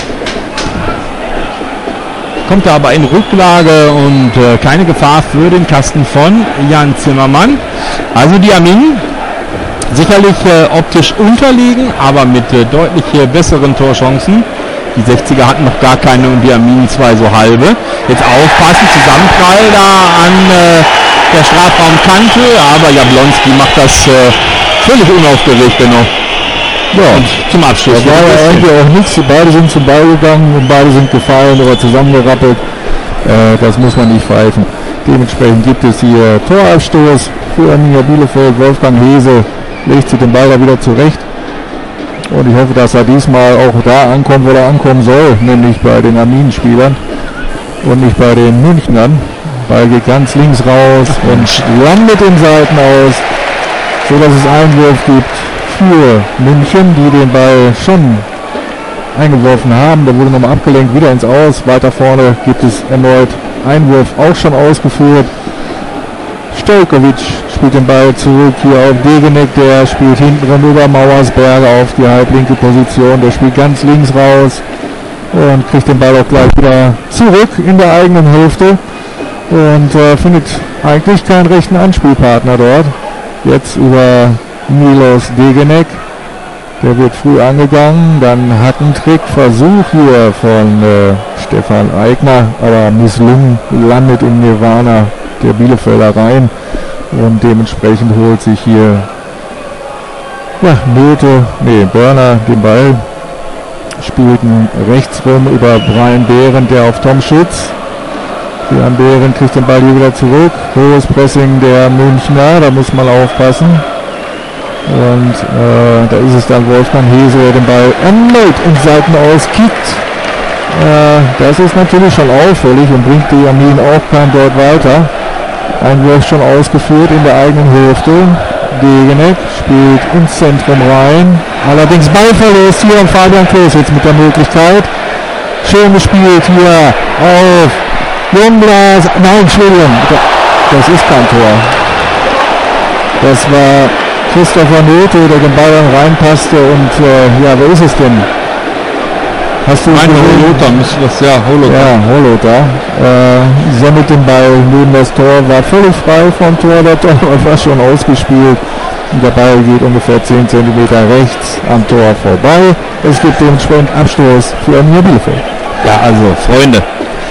Kommt er aber in Rücklage und äh, keine Gefahr für den Kasten von Jan Zimmermann. Also die Armin sicherlich äh, optisch unterliegen, aber mit äh, deutlich äh, besseren Torchancen. Die sechziger hatten noch gar keine und die Arminen zwei so halbe. Jetzt aufpassen, Zusammenprall da an äh, der Strafraumkante, aber Jablonski macht das äh, völlig unaufgeregt noch. Ja, und zum Abschluss. Da war ja eigentlich auch nichts. Beide sind zum Ball gegangen und beide sind gefallen oder zusammengerappelt. Äh, das muss man nicht pfeifen. Dementsprechend gibt es hier Torabstoß für Arminia Bielefeld. Wolfgang Hese legt sich den Ball da wieder zurecht. Und ich hoffe, dass er diesmal auch da ankommt, wo er ankommen soll, nämlich bei den Arminen-Spielern und nicht bei den Münchnern. Ball geht ganz links raus und landet im Seitenaus, so dass es Einwurf gibt für München, die den Ball schon eingeworfen haben. Der wurde nochmal abgelenkt, wieder ins Aus. Weiter vorne gibt es erneut Einwurf, auch schon ausgeführt. Stojkovic spielt den Ball zurück hier auf Degenek, der spielt hintenrum über Mauersberger auf die halblinke Position, der spielt ganz links raus und kriegt den Ball auch gleich wieder zurück in der eigenen Hälfte und äh, findet eigentlich keinen rechten Anspielpartner dort. Jetzt über Milos Degenek, der wird früh angegangen, dann Hackentrick, Versuch hier von äh, Stefan Eigner, aber misslungen, landet im Nirvana der Bielefelder rein und dementsprechend holt sich hier ja, Nöte, nee, Börner den Ball, spielten rechts rum über Brian Behrendt, der auf Tom Schütz. Brian Behrendt kriegt den Ball hier wieder zurück, hohes Pressing der Münchner, da muss man aufpassen. Und äh, da ist es dann Wolfgang Hese, der den Ball erneut ins Seitenaus kickt. Äh, das ist natürlich schon auffällig und bringt die Arminen auch kein Deut weiter. Einwurf schon ausgeführt in der eigenen Hälfte. Degenek spielt ins Zentrum rein. Allerdings Ballverlust hier und Fabian Klos jetzt mit der Möglichkeit. Schön gespielt hier auf Jungblas. Nein, Entschuldigung, das ist kein Tor. Das war Christopher Nöte, der den Ball dann reinpasste und äh, ja, wer ist es denn? Hast du Meine Holothar, müsste das, ja, Holothar. Ja, Holothar. Äh, sammelt den Ball neben das Tor, war völlig frei vom Tor, der Tor war schon ausgespielt. Und der Ball geht ungefähr zehn Zentimeter rechts am Tor vorbei. Es gibt dementsprechend Abstoß für Arminia Bielefeld. Ja, also, Freunde.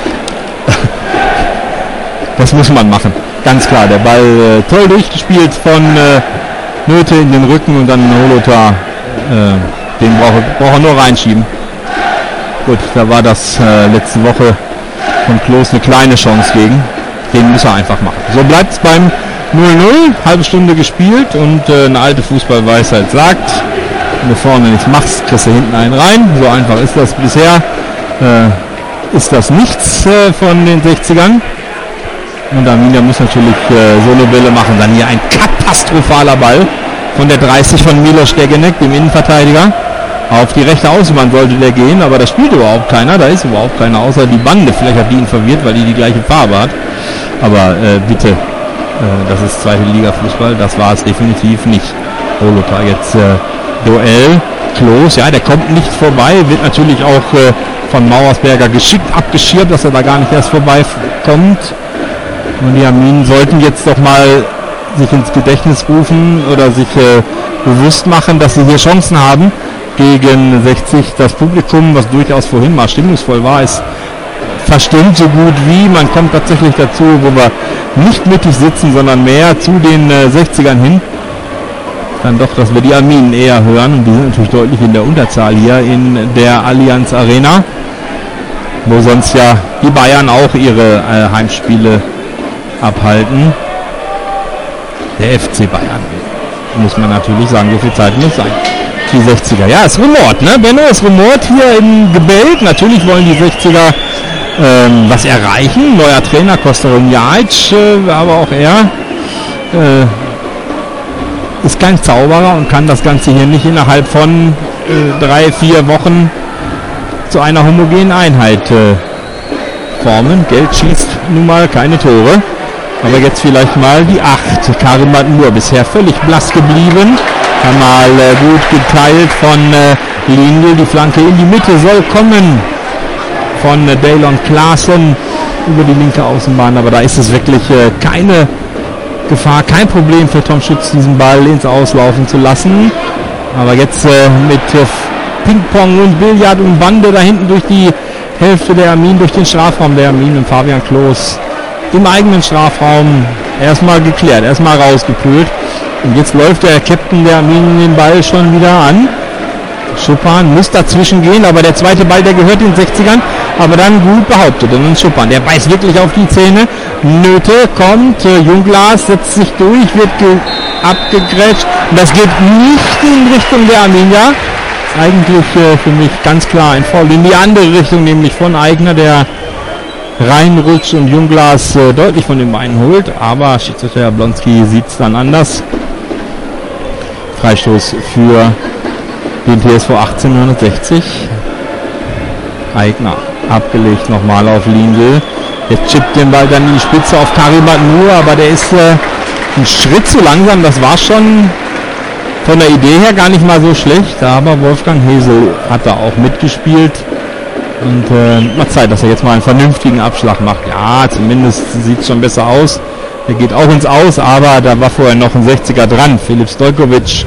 Das muss man machen. Ganz klar, der Ball äh, toll durchgespielt von äh, Nöte in den Rücken und dann Holothar. Äh, den braucht brauch er nur reinschieben. Gut, da war das äh, letzte Woche von Klos eine kleine Chance gegen. Den muss er einfach machen. So bleibt es beim null null, halbe Stunde gespielt und äh, eine alte Fußballweisheit sagt, wenn du vorne nichts machst, kriegst du hinten einen rein. So einfach ist das bisher. Äh, ist das nichts äh, von den sechzigern. Und Arminia muss natürlich äh, so eine Bälle machen. Dann hier ein katastrophaler Ball von der dreißig von Milos Degenek, dem Innenverteidiger. Auf die rechte Außenbahn sollte der gehen, aber da spielt überhaupt keiner. Da ist überhaupt keiner, außer die Bande. Vielleicht hat die ihn verwirrt, weil die die gleiche Farbe hat. Aber äh, bitte, äh, das ist zweite Liga Fußball. Das war es definitiv nicht. Holothar jetzt äh, Duell. Klos, ja, der kommt nicht vorbei. Wird natürlich auch äh, von Mauersberger geschickt abgeschirrt, dass er da gar nicht erst vorbeikommt. Und die Arminen sollten jetzt doch mal sich ins Gedächtnis rufen oder sich äh, bewusst machen, dass sie hier Chancen haben. gegen sechzig. Das Publikum, was durchaus vorhin mal stimmungsvoll war, ist verstimmt so gut wie. Man kommt tatsächlich dazu, wo wir nicht mittig sitzen, sondern mehr zu den äh, sechzigern hin. Dann doch, dass wir die Arminen eher hören. Und die sind natürlich deutlich in der Unterzahl hier in der Allianz Arena, wo sonst ja die Bayern auch ihre äh, Heimspiele abhalten. Der F C Bayern, muss man natürlich sagen, so viel Zeit muss sein. Die sechziger, ja, es rumort, ne? Benno, es rumort hier im Gebälk. Natürlich wollen die sechziger ähm, was erreichen. Neuer Trainer, Kosterin Jajic, äh, aber auch er äh, ist kein Zauberer und kann das Ganze hier nicht innerhalb von äh, drei, vier Wochen zu einer homogenen Einheit äh, formen. Geld schießt nun mal keine Tore. Aber jetzt vielleicht mal die acht. Karim Matmur bisher völlig blass geblieben. Einmal äh, gut geteilt von äh, Lindl. Die Flanke in die Mitte soll kommen von äh, Daylon Klaassen über die linke Außenbahn. Aber da ist es wirklich äh, keine Gefahr, kein Problem für Tom Schütz, diesen Ball ins Auslaufen zu lassen. Aber jetzt äh, mit äh, Ping-Pong und Billard und Bande da hinten durch die Hälfte der Arminen, durch den Strafraum der Arminen und Fabian Klos im eigenen Strafraum erstmal geklärt, erstmal rausgepült. Und jetzt läuft der Captain der Arminen den Ball schon wieder an. Schuppan muss dazwischen gehen, aber der zweite Ball, der gehört den sechzigern, aber dann gut behauptet. Und dann Schuppan, der beißt wirklich auf die Zähne. Nöte kommt, äh, Junglas setzt sich durch, wird abgegrätscht. Und das geht nicht in Richtung der Arminia. Eigentlich äh, für mich ganz klar ein Foul in die andere Richtung, nämlich von Aigner, der reinrutscht und Junglas äh, deutlich von den Beinen holt. Aber Schiedsrichter Jablonski sieht es dann anders. Freistoß für den T S V achtzehnhundertsechzig. Aigner abgelegt nochmal auf Lindl. Jetzt chippt den Ball dann in die Spitze auf Karim Matmur, aber der ist äh, ein Schritt zu langsam. Das war schon von der Idee her gar nicht mal so schlecht, aber Wolfgang Hesel hat da auch mitgespielt. Und äh, mal Zeit, dass er jetzt mal einen vernünftigen Abschlag macht. Ja, zumindest sieht es schon besser aus. Er geht auch ins Aus, aber da war vorher noch ein sechziger dran. Filip Stojkovic.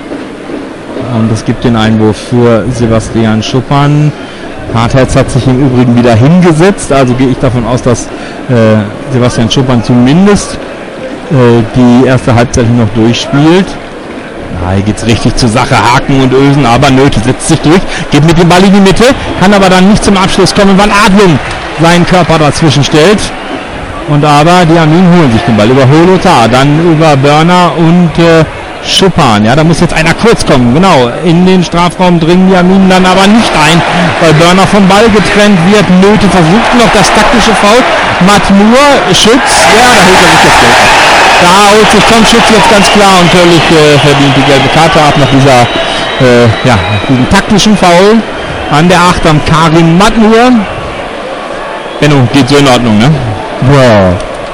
Und es gibt den Einwurf für Sebastian Schuppan. Hartherz hat sich im Übrigen wieder hingesetzt. Also gehe ich davon aus, dass äh, Sebastian Schuppan zumindest äh, die erste Halbzeit noch durchspielt. Ja, hier geht es richtig zur Sache, Haken und Ösen, aber Nöte setzt sich durch, geht mit dem Ball in die Mitte, kann aber dann nicht zum Abschluss kommen, weil Adlung seinen Körper dazwischen stellt. Und aber die Arminen holen sich den Ball über Holotar, dann über Börner und äh, Schuppan. Ja, da muss jetzt einer kurz kommen, genau, in den Strafraum dringen die Arminen dann aber nicht ein, weil Börner vom Ball getrennt wird. Nöte versucht noch das taktische Foul. Matmur, Schütz, ja, da holt er sich das Geld ab. Da holt sich Tom Schütz jetzt ganz klar und völlig äh, verdient die gelbe Karte ab nach dieser, äh, ja, diesem taktischen Foul an der acht am Karim Matmur. Benno, geht so in Ordnung, ne? Ja.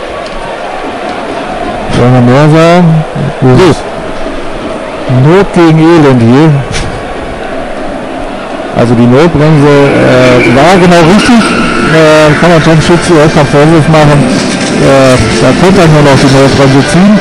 Sollen wir mehr sagen? Gut. Not gegen Elend hier. Also die Notbremse äh, war genau richtig. Äh, kann man Tom Schütz erst mal Vorwurf machen. Äh, da konnte er nur noch die Notbremse ziehen.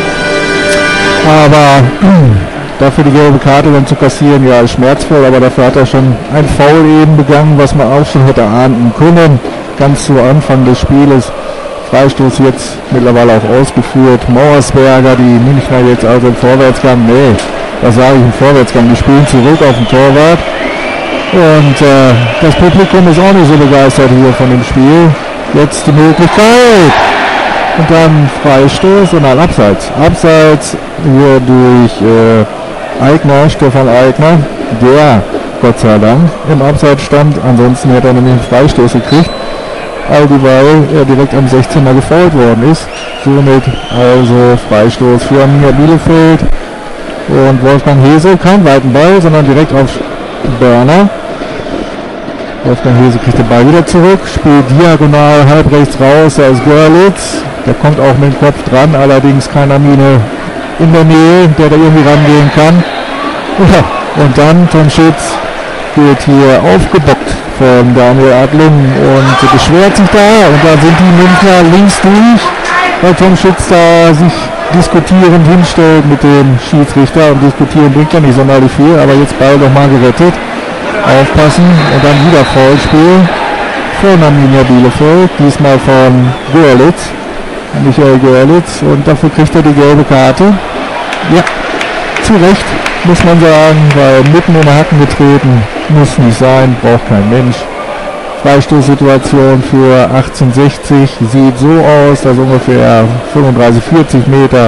Aber dafür die gelbe Karte dann zu kassieren, ja, ist schmerzvoll. Aber dafür hat er schon ein Foul eben begangen, was man auch schon hätte ahnden können. Ganz zu Anfang des Spieles. Freistoß jetzt mittlerweile auch ausgeführt. Mauersberger, die Münchner jetzt also im Vorwärtsgang. Nee, was sage ich im Vorwärtsgang? Die spielen zurück auf den Torwart. Und äh, das Publikum ist auch nicht so begeistert hier von dem Spiel. Jetzt die Möglichkeit. Und dann Freistoß und ein Abseits. Abseits hier durch äh, Aigner, Stefan Aigner, der Gott sei Dank im Abseits stand. Ansonsten hätte er nämlich einen Freistoß gekriegt. All dieweil er direkt am sechzehner gefoult worden ist. Somit also Freistoß für Arminia Bielefeld. Und Wolfgang Hesel, kein weiten Ball, sondern direkt auf Börner. Wolfgang Hesel kriegt den Ball wieder zurück, spielt diagonal halb rechts raus, da ist Görlitz. Der kommt auch mit dem Kopf dran, allerdings kein Armine in der Nähe, der da irgendwie rangehen kann. Ja, und dann Tom Schütz wird hier aufgebockt von Daniel Adlung und beschwert sich da. Und da sind die Münchner links durch, weil Tom Schütz da sich diskutierend hinstellt mit dem Schiedsrichter, und diskutieren bringt ja nicht sonderlich viel, aber jetzt Ball doch mal gerettet. Aufpassen und dann wieder Foulspiel von Arminia Bielefeld, diesmal von Görlitz, Michael Görlitz, und dafür kriegt er die gelbe Karte. Ja, zu Recht, muss man sagen, weil mitten in den Hacken getreten, muss nicht sein, braucht kein Mensch. Freistoßsituation für achtzehnhundertsechzig sieht so aus, dass ungefähr fünfunddreißig, vierzig Meter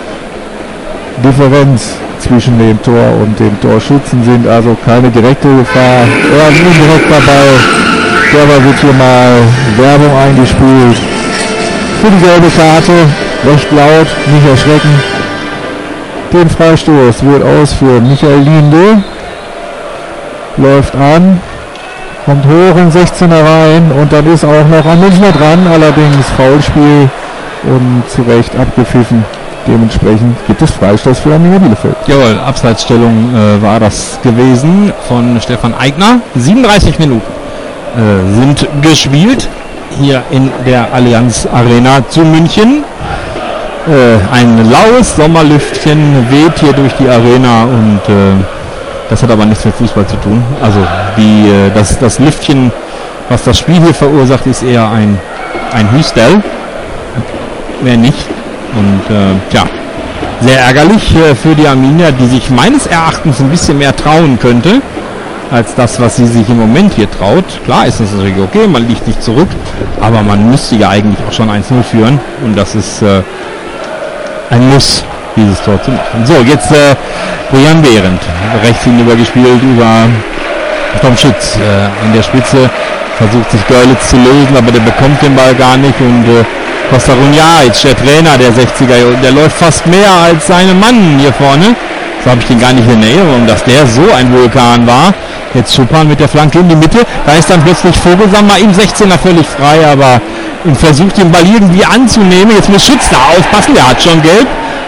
Differenz zwischen dem Tor und dem Torschützen sind, also keine direkte Gefahr. Er ist indirekt dabei. Dabei wird hier mal Werbung eingespielt für die gelbe Karte. Recht laut, nicht erschrecken. Den Freistoß wird ausführen Michael Linde. Läuft an. Kommt hoch in sechzehner rein, und dann ist auch noch ein Münchner dran, allerdings Foulspiel und zu Recht abgepfiffen. Dementsprechend gibt es Freistoß für Arminia Bielefeld. Jawohl, Abseitsstellung äh, war das gewesen von Stefan Aigner. siebenunddreißig Minuten äh, sind gespielt hier in der Allianz Arena zu München. Äh, ein laues Sommerlüftchen weht hier durch die Arena, und äh, das hat aber nichts mit Fußball zu tun. Also die, äh, das, das Lüftchen, was das Spiel hier verursacht, ist eher ein, ein Hüstel. Mehr nicht. Und äh, ja, sehr ärgerlich äh, für die Arminia, die sich meines Erachtens ein bisschen mehr trauen könnte, als das, was sie sich im Moment hier traut. Klar ist das natürlich okay, man liegt nicht zurück, aber man müsste ja eigentlich auch schon eins null führen, und das ist äh, ein Muss, dieses Tor zu machen. So, jetzt äh, Brian Behrendt, rechts hinüber gespielt über Tom Schütz. Äh, an der Spitze versucht sich Görlitz zu lösen, aber der bekommt den Ball gar nicht, und äh, Costa Runjaic, der Trainer der sechziger, der läuft fast mehr als seine Mann hier vorne. So habe ich den gar nicht in Erinnerung, dass der so ein Vulkan war. Jetzt Schuppan mit der Flanke in die Mitte. Da ist dann plötzlich Vogelsammer im sechzehner völlig frei, aber und versucht den Ball irgendwie anzunehmen. Jetzt muss Schütz da aufpassen, der hat schon gelb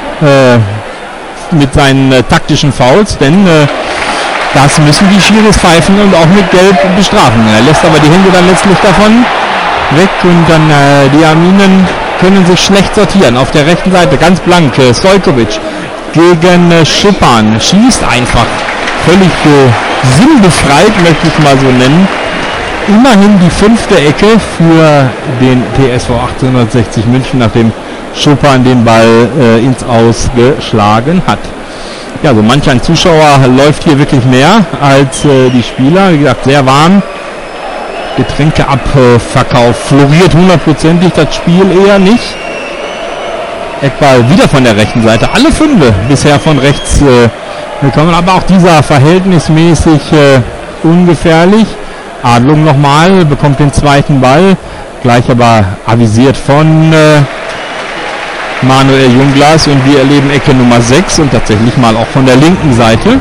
äh, mit seinen äh, taktischen Fouls, denn äh, das müssen die Schiris pfeifen und auch mit Gelb bestrafen. Er lässt aber die Hände dann letztlich davon weg, und dann äh, die Arminen können sich schlecht sortieren. Auf der rechten Seite ganz blank äh, Stojkovic gegen äh, Schuppan, schießt einfach völlig äh, sinnbefreit, möchte ich mal so nennen. Immerhin die fünfte Ecke für den T S V achtzehnhundertsechzig München, nachdem Schuppan den Ball äh, ins Aus geschlagen hat. Ja, so manch ein Zuschauer läuft hier wirklich mehr als äh, die Spieler. Wie gesagt, sehr warm. Getränkeabverkauf floriert hundertprozentig, das Spiel eher nicht. Eckball wieder von der rechten Seite. Alle fünf bisher von rechts äh, gekommen, aber auch dieser verhältnismäßig äh, ungefährlich. Adlung nochmal, bekommt den zweiten Ball. Gleich aber avisiert von äh, Manuel Jungglas, und wir erleben Ecke Nummer sechs und tatsächlich mal auch von der linken Seite.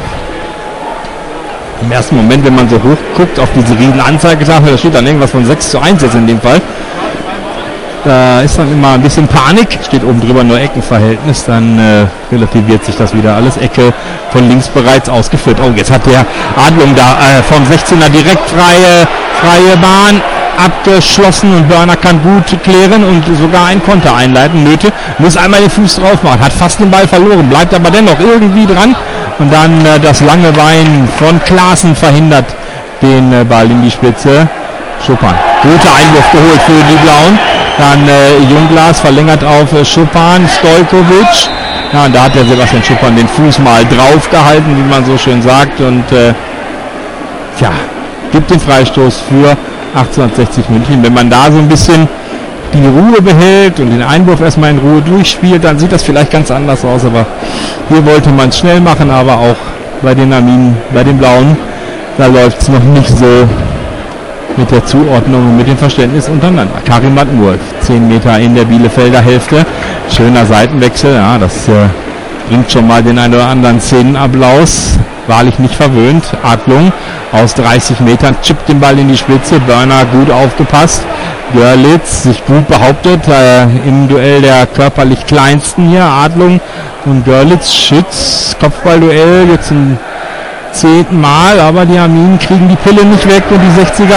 Im ersten Moment, wenn man so hoch guckt auf diese riesen Anzeigetafel, da steht dann irgendwas von sechs zu eins jetzt in dem Fall. Da ist dann immer ein bisschen Panik, steht oben drüber nur Eckenverhältnis, dann äh, relativiert sich das wieder alles. Ecke von links bereits ausgeführt. Oh, jetzt hat der Adlung da äh, vom sechzehner direkt freie, freie Bahn abgeschlossen, und Börner kann gut klären und sogar einen Konter einleiten. Nöte muss einmal den Fuß drauf machen, hat fast den Ball verloren, bleibt aber dennoch irgendwie dran, und dann äh, das lange Bein von Klaassen verhindert den äh, Ball in die Spitze. Schuppan, guter Einwurf geholt für die Blauen. Dann äh, Jungglas verlängert auf äh, Schuppan, Stojkovic. Ja, und da hat der Sebastian Schuppan den Fuß mal drauf gehalten, wie man so schön sagt, und äh, ja, gibt den Freistoß für achtzehnhundertsechzig München. Wenn man da so ein bisschen die Ruhe behält und den Einwurf erstmal in Ruhe durchspielt, dann sieht das vielleicht ganz anders aus, aber hier wollte man es schnell machen, aber auch bei den Arminen, bei den Blauen, da läuft es noch nicht so mit der Zuordnung und mit dem Verständnis untereinander. Karim Matmur, zehn Meter in der Bielefelder Hälfte, schöner Seitenwechsel, ja, das äh, bringt schon mal den einen oder anderen Szenenapplaus. Wahrlich nicht verwöhnt. Adlung aus dreißig Metern chippt den Ball in die Spitze. Börner gut aufgepasst. Görlitz sich gut behauptet äh, im Duell der körperlich kleinsten hier. Adlung und Görlitz. Schütz, Kopfballduell jetzt zum zehnten Mal, aber die Arminen kriegen die Pille nicht weg, und die sechziger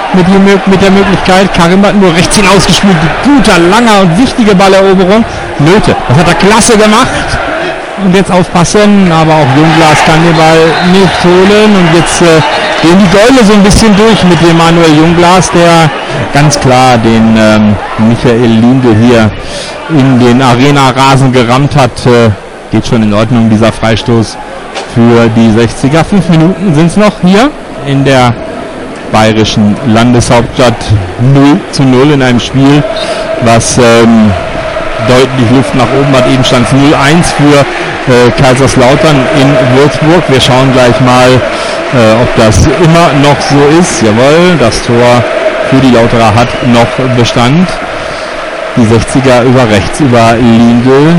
mit, die, mit der Möglichkeit. Karim hat nur rechts hinausgespielt. Guter, langer und wichtige Balleroberung. Nöte, das hat er klasse gemacht. Und jetzt aufpassen, aber auch Jungglas kann den Ball nicht holen. Und jetzt äh, gehen die Gäule so ein bisschen durch mit dem Manuel Jungglas, der ganz klar den ähm, Michael Lindl hier in den Arena-Rasen gerammt hat. Äh, geht schon in Ordnung, dieser Freistoß für die sechziger. Fünf Minuten sind es noch hier in der bayerischen Landeshauptstadt. null zu null in einem Spiel, was ähm, deutlich Luft nach oben hat. Eben stand es null eins für äh, Kaiserslautern in Würzburg. Wir schauen gleich mal, äh, ob das immer noch so ist. Jawohl, das Tor für die Lauterer hat noch Bestand. Die sechziger über rechts, über Lindl.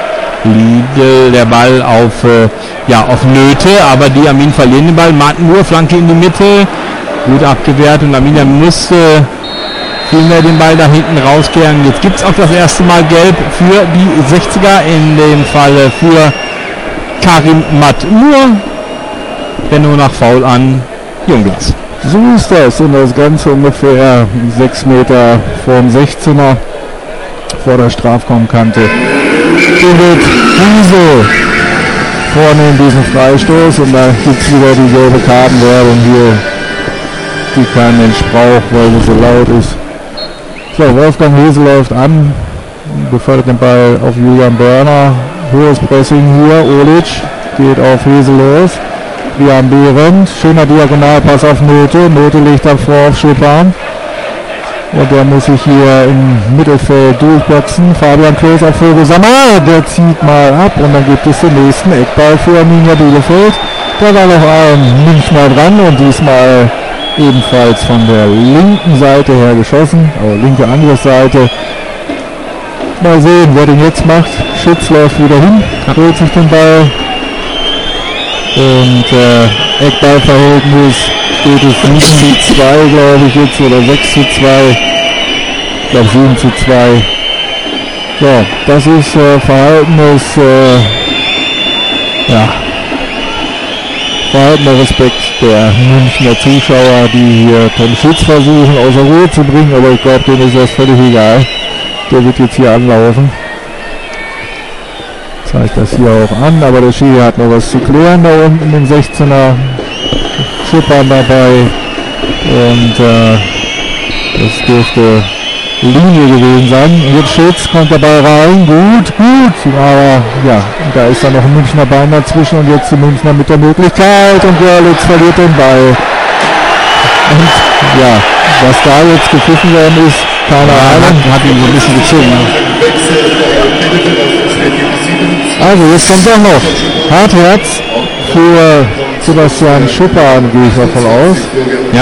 Lindl, der Ball auf, äh, ja, auf Nöte, aber die Armin verlieren den Ball. Martin Moore, Flanke in die Mitte. Gut abgewehrt und Arminia musste vielmehr den Ball da hinten rauskehren. Jetzt gibt es auch das erste Mal Gelb für die sechziger, in dem Fall für Karim Matmur, der nur nach Foul an Jungglas. So ist das und das Ganze ungefähr sechs Meter vorm sechzehner vor der Strafraumkante. David Wiese vornehmen diesen Freistoß und da gibt es wieder die gelbe Kartenwerbung hier, die kein Mensch braucht, weil sie so laut ist. So, Wolfgang Hese läuft an, befördert den Ball auf Julian Börner, hohes Pressing hier, Olic geht auf Hese los, Jan Behrendt, schöner Diagonalpass auf Nöte, Nöte legt davor auf Schuppan. Und der muss sich hier im Mittelfeld durchboxen. Fabian Kloß auf Vogelsammer, der zieht mal ab und dann gibt es den nächsten Eckball für Arminia Bielefeld. Da war noch ein Münchner dran und diesmal ebenfalls von der linken Seite her geschossen, also linke Angriffsseite. Mal sehen, wer den jetzt macht. Schütz läuft wieder hin, holt sich den Ball und äh, Eckballverhältnis steht es sieben zu zwei, glaube ich jetzt, oder sechs zu zwei. Ich glaube sieben zu zwei. So, das ist äh, Verhaltenes, äh, ja, verhaltener Respekt der Münchner Zuschauer, die hier Tom Schütz versuchen außer Ruhe zu bringen, aber ich glaube, denen ist das völlig egal. Der wird jetzt hier anlaufen. Zeigt das hier auch an, aber der Schiri hat noch was zu klären da unten im sechzehner. Schuppern dabei und äh, das dürfte Linie gewesen sein. Und jetzt Schütz kommt dabei rein, gut, gut, aber ja, da ist dann noch ein Münchner Bein dazwischen und jetzt die Münchner mit der Möglichkeit und Görlitz verliert den Ball. Und ja, was da jetzt gepfiffen worden ist, keine Ahnung. Ja, hat ihn so ein bisschen gezogen. Also jetzt kommt auch noch Hartherz für Sebastian Schuppan, gehe ich davon aus. Ja.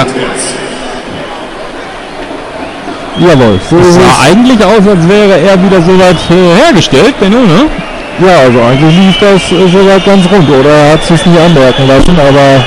Jawohl, so es sah eigentlich aus, als wäre er wieder so weit äh, hergestellt, Benno, ne? Ja, also eigentlich lief das äh, soweit ganz rund, oder er hat es sich nicht anmerken lassen, aber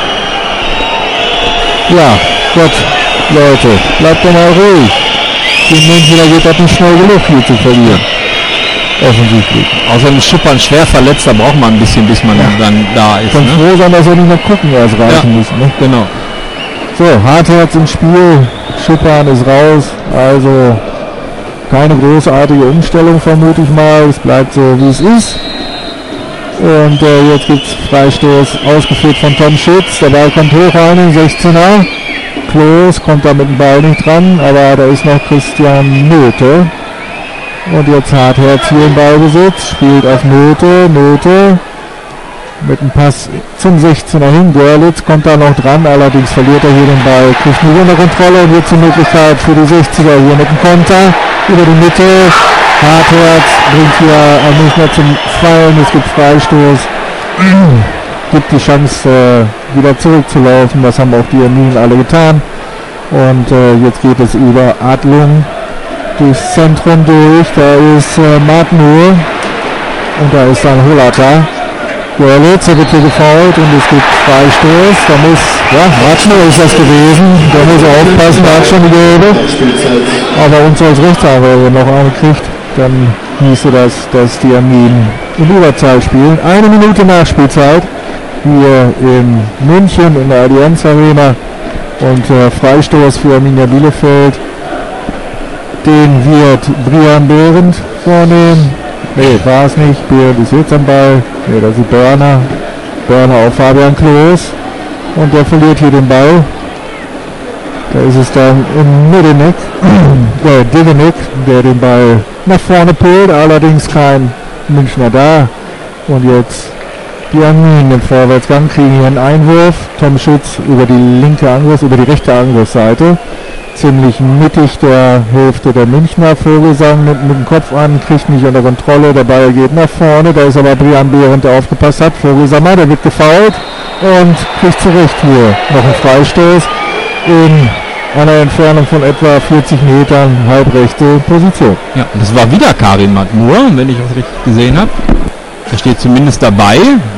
ja, Gott, Leute, bleibt doch mal ruhig. Den Münchner geht das nicht schnell genug, hier zu verlieren. Offensichtlich. Außerdem ist Schuppern schwer verletzt, da braucht man ein bisschen, bis man ja. dann da ist. Kann ne? froh sein, dass er nicht mehr gucken erst reichen ja. muss. Ne? Genau. So, Hartherz im Spiel, Schuppern ist raus, also keine großartige Umstellung vermute ich mal, es bleibt so wie es ist. Und äh, jetzt gibt es Freistoß, ausgeführt von Tom Schütz, der Ball kommt hoch rein in den sechzehner. Kloß kommt da mit dem Ball nicht dran, aber da ist noch Christian Nöte. Und jetzt Hartherz hier im Ballbesitz, spielt auf Nöte, Nöte mit dem Pass zum sechzehner hin. Görlitz kommt da noch dran, allerdings verliert er hier den Ball, kriegt eine unter Kontrolle und jetzt die Möglichkeit für die sechziger hier mit dem Konter über die Mitte. Hartherz bringt hier ein Münchner zum Fallen, es gibt Freistoß, gibt die Chance äh, wieder zurückzulaufen, das haben auch die Arminen alle getan. Und äh, jetzt geht es über Adlung durchs Zentrum durch, da ist äh, Martin und da ist dann Holata. Görlitz, der wird hier gefoult und es gibt Freistoß, da muss, ja, Martin ist das gewesen, der muss aufpassen, der hat schon die gelbe, aber uns als Rechtshaber noch eine kriegt, dann hieße das, dass die Arminen in Überzahl spielen. Eine Minute Nachspielzeit hier in München in der Allianz Arena. Und äh, Freistoß für Arminia Bielefeld. Den wird Brian Behrendt vornehmen. Nee, war es nicht. Behrendt ist jetzt am Ball. Nee, das ist Börner. Börner auf Fabian Klos. Und der verliert hier den Ball. Da ist es dann im Mittelneck. Der Divenek, der den Ball nach vorne pullt. Allerdings kein Münchner da. Und jetzt die Arminen im Vorwärtsgang kriegen hier einen Einwurf. Tom Schütz über die linke Angriffs-, über die rechte Angriffsseite. Ziemlich mittig der Hälfte der Münchner. Vogelsang nimmt mit dem Kopf an, kriegt nicht unter Kontrolle. Der Ball geht nach vorne. Da ist aber Brian Behrendt, der aufgepasst hat. Vogelsammer, der wird gefoult und kriegt zurecht hier noch einen Freistoß in einer Entfernung von etwa vierzig Metern, halbrechte Position. Ja, und das war wieder Karim Matmur, wenn ich das richtig gesehen habe. Er steht zumindest dabei.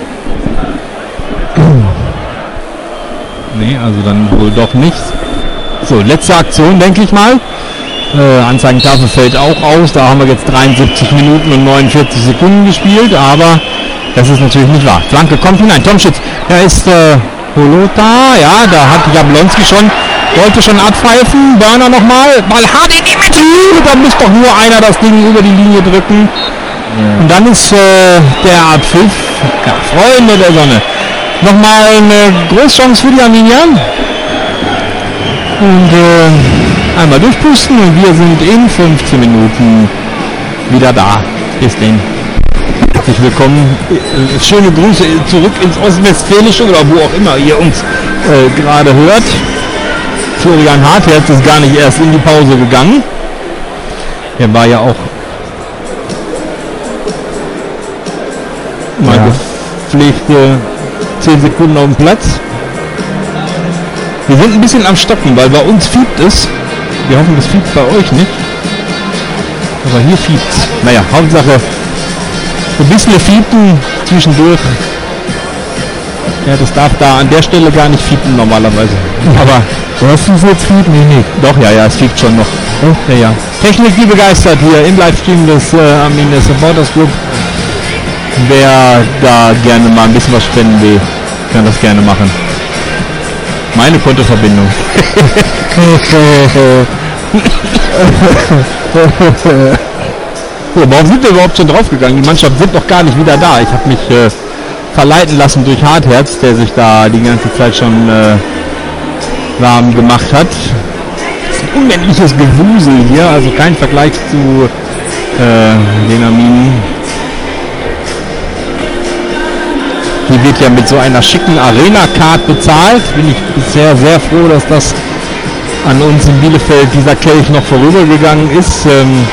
Nee, also dann wohl doch nichts. So, letzte Aktion, denke ich mal. Äh, Anzeigentafel fällt auch aus. Da haben wir jetzt dreiundsiebzig Minuten und neunundvierzig Sekunden gespielt, aber das ist natürlich nicht wahr. Flanke kommt hinein. Tom Schütz, da ist äh, Holota. Ja, da hat Jablonski schon, wollte schon abpfeifen. Börner nochmal. Ball hart in die Mitte. Da muss doch nur einer das Ding über die Linie drücken. Ja. Und dann ist äh, der Abpfiff. Ja, Freunde der Sonne. Nochmal eine Großchance für die Arminia. Und äh, einmal durchpusten und wir sind in fünfzehn Minuten wieder da. Bis denn. Herzlich willkommen. Äh, schöne Grüße zurück ins Ostwestfälische oder wo auch immer ihr uns äh, gerade hört. Florian Hartherz ist gar nicht erst in die Pause gegangen. Er war ja auch mal ja. gepflegte zehn Sekunden auf dem Platz. Wir sind ein bisschen am Stocken, weil bei uns fiebt es. Wir hoffen, das fiebt bei euch nicht. Aber hier fiebt's. Naja, Hauptsache ein bisschen fiepen zwischendurch. Ja, das darf da an der Stelle gar nicht fiepen normalerweise. Aber was ist jetzt fiepen? Nee, nicht. Doch, ja, ja, es fiebt schon noch. Oh. Ja, ja. Technik, die begeistert hier im Livestream des äh, Arminia Supporters Club. Wer da gerne mal ein bisschen was spenden will, kann das gerne machen. Meine Kontoverbindung. So, warum sind wir überhaupt schon draufgegangen? Die Mannschaft sind noch gar nicht wieder da. Ich habe mich äh, verleiten lassen durch Hartherz, der sich da die ganze Zeit schon äh, warm gemacht hat. Das ist ein unendliches Gewusel hier, also kein Vergleich zu äh, den Arminen. Die wird ja mit so einer schicken Arena-Card bezahlt. Bin ich sehr, sehr froh, dass das an uns in Bielefeld dieser Kelch noch vorübergegangen ist. Ähm,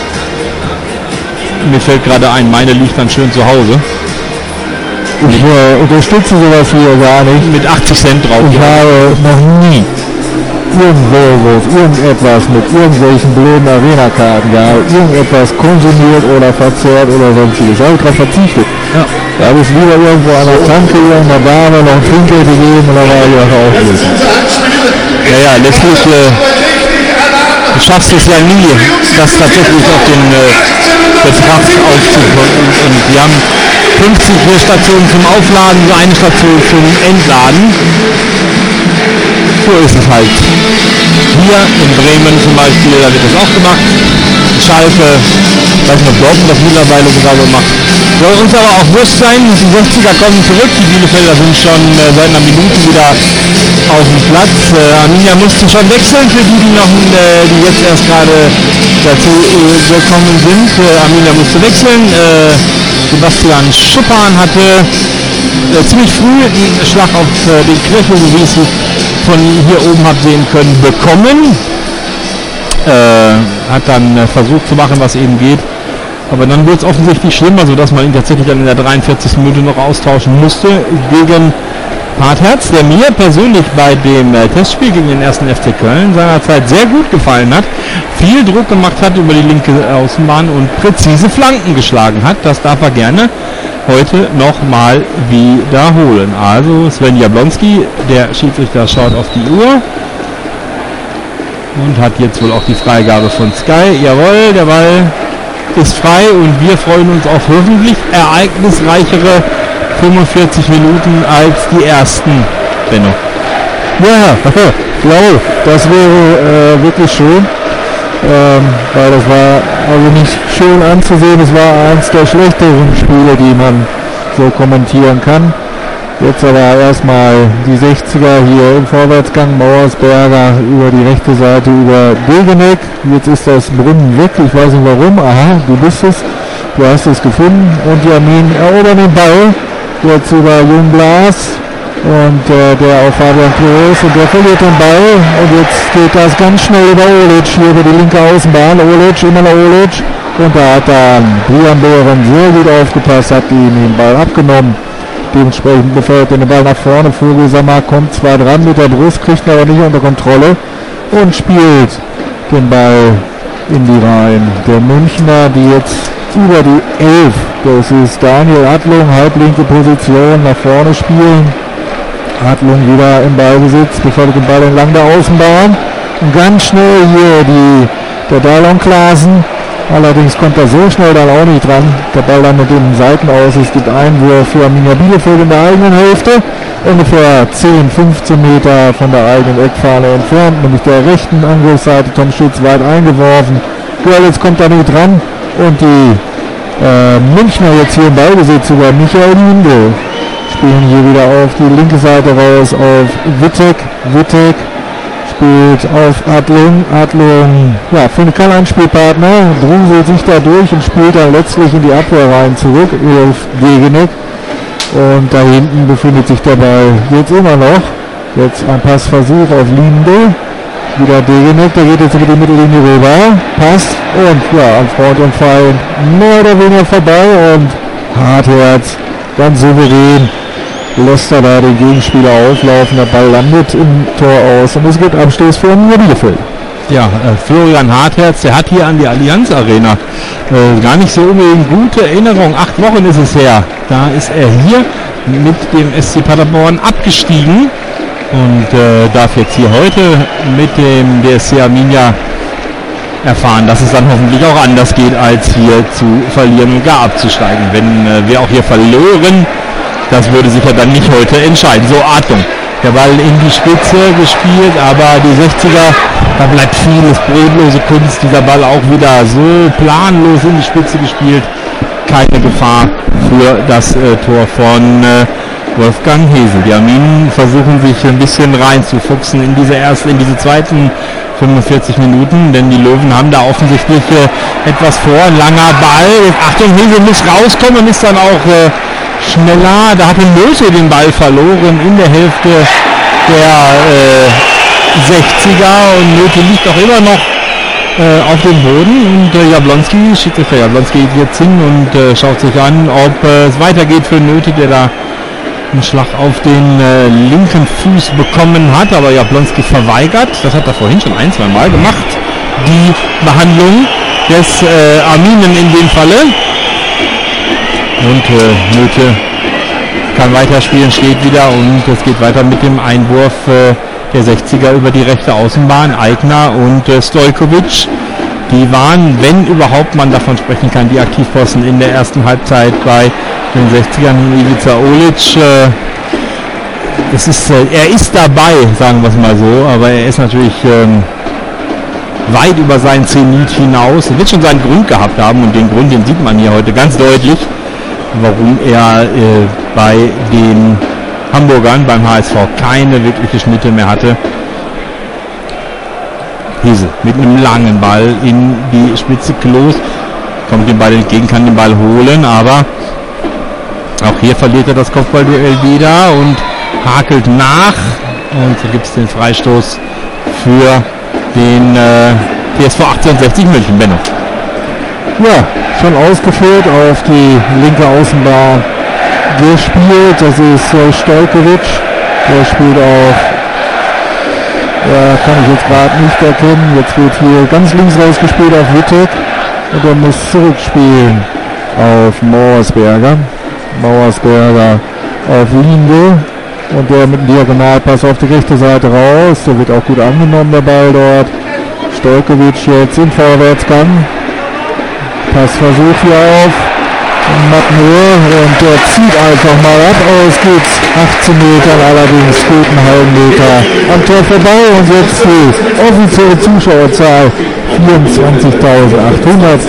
mir fällt gerade ein, meine liegt dann schön zu Hause. Ich äh, unterstütze sowas hier gar nicht. Mit achtzig Cent drauf. Ich ja. habe noch nie irgendwo irgendetwas mit irgendwelchen blöden Arena-Karten gehabt, irgendetwas konsumiert oder verzehrt oder sonstiges. Da habe ich drauf verzichtet. Ja. Da habe ich lieber irgendwo an der Tanke irgendeiner Dame noch ein Trinkgeld gegeben und da war ich auch aufgelöst. Ja, ja, letztlich äh, du schaffst es ja nie, das tatsächlich auf den äh, Betrag aufzukommen. Und wir haben fünfzig Stationen zum Aufladen, so eine Station zum Entladen. So ist es halt. Hier in Bremen zum Beispiel, da wird das auch gemacht. Schalke, ich weiß nicht, ob Dortmund das mittlerweile sogar so macht. Soll uns aber auch wurscht sein, die sechziger kommen zurück, die Bielefelder sind schon äh, seit einer Minute wieder auf dem Platz. Äh, Arminia musste schon wechseln, für die, die noch, äh, die jetzt erst gerade dazu äh, gekommen sind. Äh, Arminia musste wechseln. Äh, Sebastian Schuppan hatte äh, ziemlich früh den Schlag auf äh, den Knöchel, so wie ich sie von hier oben habe sehen können, bekommen. Äh, hat dann äh, versucht zu machen, was eben geht. Aber dann wurde es offensichtlich schlimmer, sodass man ihn tatsächlich dann in der dreiundvierzigsten Minute noch austauschen musste gegen Hartherz, der mir persönlich bei dem äh, Testspiel gegen den ersten F C Köln seinerzeit sehr gut gefallen hat, viel Druck gemacht hat über die linke Außenbahn und präzise Flanken geschlagen hat. Das darf er gerne heute nochmal wiederholen. Also Sven Jablonski, der Schiedsrichter, schaut auf die Uhr und hat jetzt wohl auch die Freigabe von Sky. Jawohl, der Ball ist frei und wir freuen uns auf hoffentlich ereignisreichere fünfundvierzig Minuten als die ersten. Benno. Ja, blau, das wäre äh, wirklich schön. Ähm, weil das war also nicht schön anzusehen, es war eins der schlechteren Spiele, die man so kommentieren kann. Jetzt aber erstmal die sechziger hier im Vorwärtsgang, Mauersberger über die rechte Seite über Degeneck. Jetzt ist das Brunnen weg, ich weiß nicht warum. Aha, du bist es, du hast es gefunden. Und Jamin erobern den Ball, jetzt über Jung Blas und äh, der auf Fabian Klos und der verliert den Ball. Und jetzt geht das ganz schnell über Olic hier über die linke Außenbahn. Olic, immer noch Olic. Und da hat dann Brian Behren sehr gut aufgepasst, hat ihm den Ball abgenommen. Dementsprechend befördert den Ball nach vorne. Vogelsammer kommt zwar dran mit der Brust, kriegt ihn aber nicht unter Kontrolle und spielt den Ball in die Reihen der Münchner, die jetzt über die elf, das ist Daniel Adlung, halblinke Position, nach vorne spielen. Adlung wieder im Ballbesitz, befördert den Ball entlang der Außenbahn. Und ganz schnell hier die, der Dalon Klaasen. Allerdings kommt er so schnell dann auch nicht dran. Der Ball dann mit den Seiten aus. Es gibt Einwurf für Arminia Bielefeld in der eigenen Hälfte. Ungefähr zehn, fünfzehn Meter von der eigenen Eckfahne entfernt. Nämlich der rechten Angriffsseite. Tom Schütz weit eingeworfen. Görlitz kommt da nicht dran. Und die äh, Münchner jetzt hier im Ballbesitz über Michael Linde. Spielen hier wieder auf die linke Seite raus auf Wittek. Wittek spielt auf Adlung. Adlung, ja, findet keinen Anspielpartner, druselt sich da durch und spielt dann letztlich in die Abwehr rein zurück auf Degeneck. Und da hinten befindet sich der Ball jetzt immer noch. Jetzt ein Passversuch auf Linde. Wieder Degeneck, der geht jetzt über die Mittellinie rüber. Passt und ja, an Freund und Feind mehr oder weniger vorbei und Hartherz ganz souverän lässt er da den Gegenspieler auflaufen, der Ball landet im Tor aus und es gibt Abstoß für Arminia Bielefeld. Ja, äh, Florian Hartherz, der hat hier an die Allianz Arena äh, gar nicht so unbedingt gute Erinnerung. Acht Wochen ist es her. Da ist er hier mit dem S C Paderborn abgestiegen und äh, darf jetzt hier heute mit dem D S C Arminia erfahren, dass es dann hoffentlich auch anders geht, als hier zu verlieren und gar abzusteigen. Wenn äh, wir auch hier verloren, das würde sich ja dann nicht heute entscheiden. So, Achtung, der Ball in die Spitze gespielt, aber die sechziger, da bleibt vieles brotlose Kunst. Dieser Ball auch wieder so planlos in die Spitze gespielt. Keine Gefahr für das äh, Tor von äh, Wolfgang Hesel. Die Arminen versuchen sich ein bisschen reinzufuchsen in diese ersten, in diese zweiten fünfundvierzig Minuten, denn die Löwen haben da offensichtlich äh, etwas vor. Ein langer Ball. Achtung, Hesel muss rauskommen und ist dann auch äh, schneller. Da hatte Nöte den Ball verloren in der Hälfte der äh, sechziger und Nöte liegt auch immer noch äh, auf dem Boden und äh, Jablonski, Schiedsrichter Jablonski geht jetzt hin und äh, schaut sich an, ob äh, es weitergeht für Nöte, der da einen Schlag auf den äh, linken Fuß bekommen hat, aber Jablonski verweigert. Das hat er vorhin schon ein, zwei Mal gemacht. Die Behandlung des äh, Arminen in dem Falle. Und äh, Nöte kann weiterspielen, steht wieder und es geht weiter mit dem Einwurf äh, der sechziger über die rechte Außenbahn. Eigner und äh, Stojkovic, die waren, wenn überhaupt man davon sprechen kann, die Aktivposten in der ersten Halbzeit bei den sechzigern. Ivica Olic, äh, es ist, äh, er ist dabei, sagen wir es mal so, aber er ist natürlich ähm, weit über seinen Zenit hinaus. Er wird schon seinen Grund gehabt haben und den Grund, den sieht man hier heute ganz deutlich, warum er äh, bei den Hamburgern beim H S V keine wirkliche Schnitte mehr hatte. Hesel mit einem langen Ball in die Spitze. Klos kommt dem Ball entgegen, kann den Ball holen, aber auch hier verliert er das Kopfballduell wieder und hakelt nach und so gibt es den Freistoß für den äh, T S V achtzehnhundertsechzig München. Benno. Ja, schon ausgeführt, auf die linke Außenbahn gespielt. Das ist äh, Stojkovic. Der spielt auch, ja, kann ich jetzt gerade nicht erkennen. Jetzt wird hier ganz links rausgespielt auf Wittek. Und er muss zurückspielen auf Mauersberger. Mauersberger auf Linde. Und der mit dem Diagonalpass auf die rechte Seite raus. Der wird auch gut angenommen, der Ball dort. Stojkovic jetzt im Vorwärtsgang. Passversuch hier auf Magnur und der zieht einfach mal ab. Aus geht's achtzehn Metern, allerdings guten halben Meter am Tor vorbei. Und jetzt die offizielle Zuschauerzahl vierundzwanzigtausendachthundert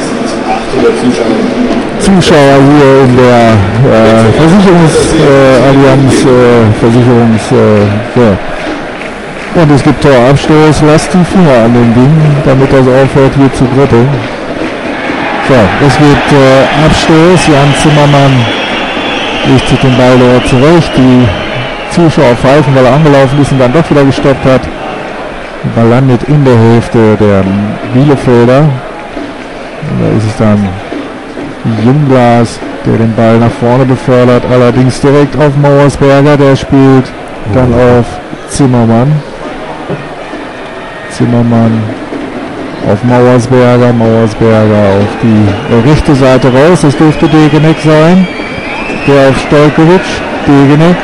Zuschauer hier in der äh, Versicherungsallianz, äh, äh, Versicherungs, äh, ja. Und es gibt Torabstoß, lasst die Finger an den Ding, damit das aufhört hier zu kribbeln. So, es gibt äh, Abstoß, Jan Zimmermann legt sich den Ball dort zurecht, die Zuschauer pfeifen, weil er angelaufen ist und dann doch wieder gestoppt hat. Der Ball landet in der Hälfte der Bielefelder. Und da ist es dann Jungglas, der den Ball nach vorne befördert, allerdings direkt auf Mauersberger, der spielt dann auf Zimmermann. Zimmermann auf Mauersberger, Mauersberger auf die rechte Seite raus, das dürfte Degenek sein, der auf Stojkovic, Degenek,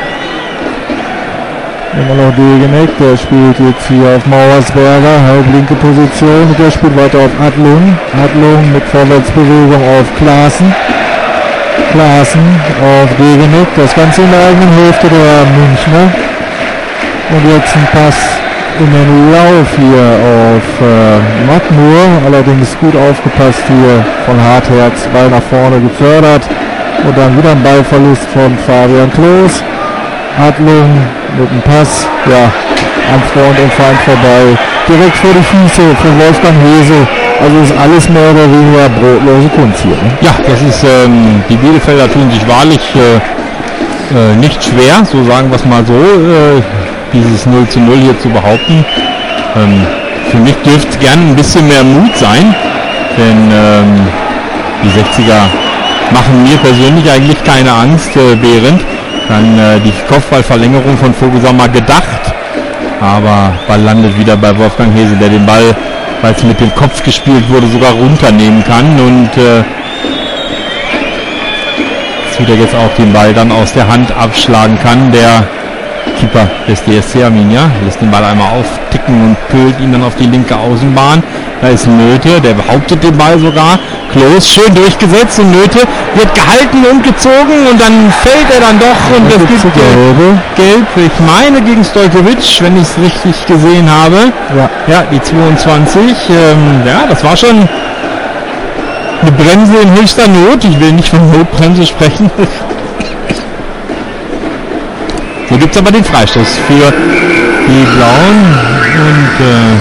immer noch Degenek, der spielt jetzt hier auf Mauersberger, halblinke Position, und der spielt weiter auf Adlung, Adlung mit Vorwärtsbewegung auf Klaassen, Klaassen auf Degenek, das Ganze in der eigenen Hälfte der Münchner, und jetzt ein Pass in den Lauf hier auf äh, Mattmur, allerdings gut aufgepasst hier von Hartherz, Ball nach vorne gefördert und dann wieder ein Ballverlust von Fabian Klos. Adlung mit dem Pass, ja, am Freund und Feind vorbei, direkt vor die Füße von Wolfgang Hesel. Also ist alles mehr oder weniger brotlose Kunst hier. Ne? Ja, das ist, ähm, die Bielefelder tun sich wahrlich äh, äh, nicht schwer, so sagen wir es mal so. Äh, dieses null zu null hier zu behaupten. Ähm, für mich dürfte es gerne ein bisschen mehr Mut sein, denn ähm, die sechziger machen mir persönlich eigentlich keine Angst, äh, während dann äh, die Kopfballverlängerung von Vogelsammer gedacht, aber Ball landet wieder bei Wolfgang Hesel, der den Ball, weil es mit dem Kopf gespielt wurde, sogar runternehmen kann und äh, jetzt wieder jetzt auch den Ball dann aus der Hand abschlagen kann, der Keeper des D S C Arminia lässt den Ball einmal aufticken und pölt ihn dann auf die linke Außenbahn. Da ist Nöte, der behauptet den Ball sogar. Klos schön durchgesetzt und Nöte wird gehalten und gezogen und dann fällt er dann doch und das gibt gelb. Gelb, ich meine gegen Stojkovic, wenn ich es richtig gesehen habe. Ja, ja die zweiundzwanzig. Ähm, ja, das war schon eine Bremse in höchster Not. Ich will nicht von Notbremse sprechen. So gibt es aber den Freistoß für die Blauen und äh,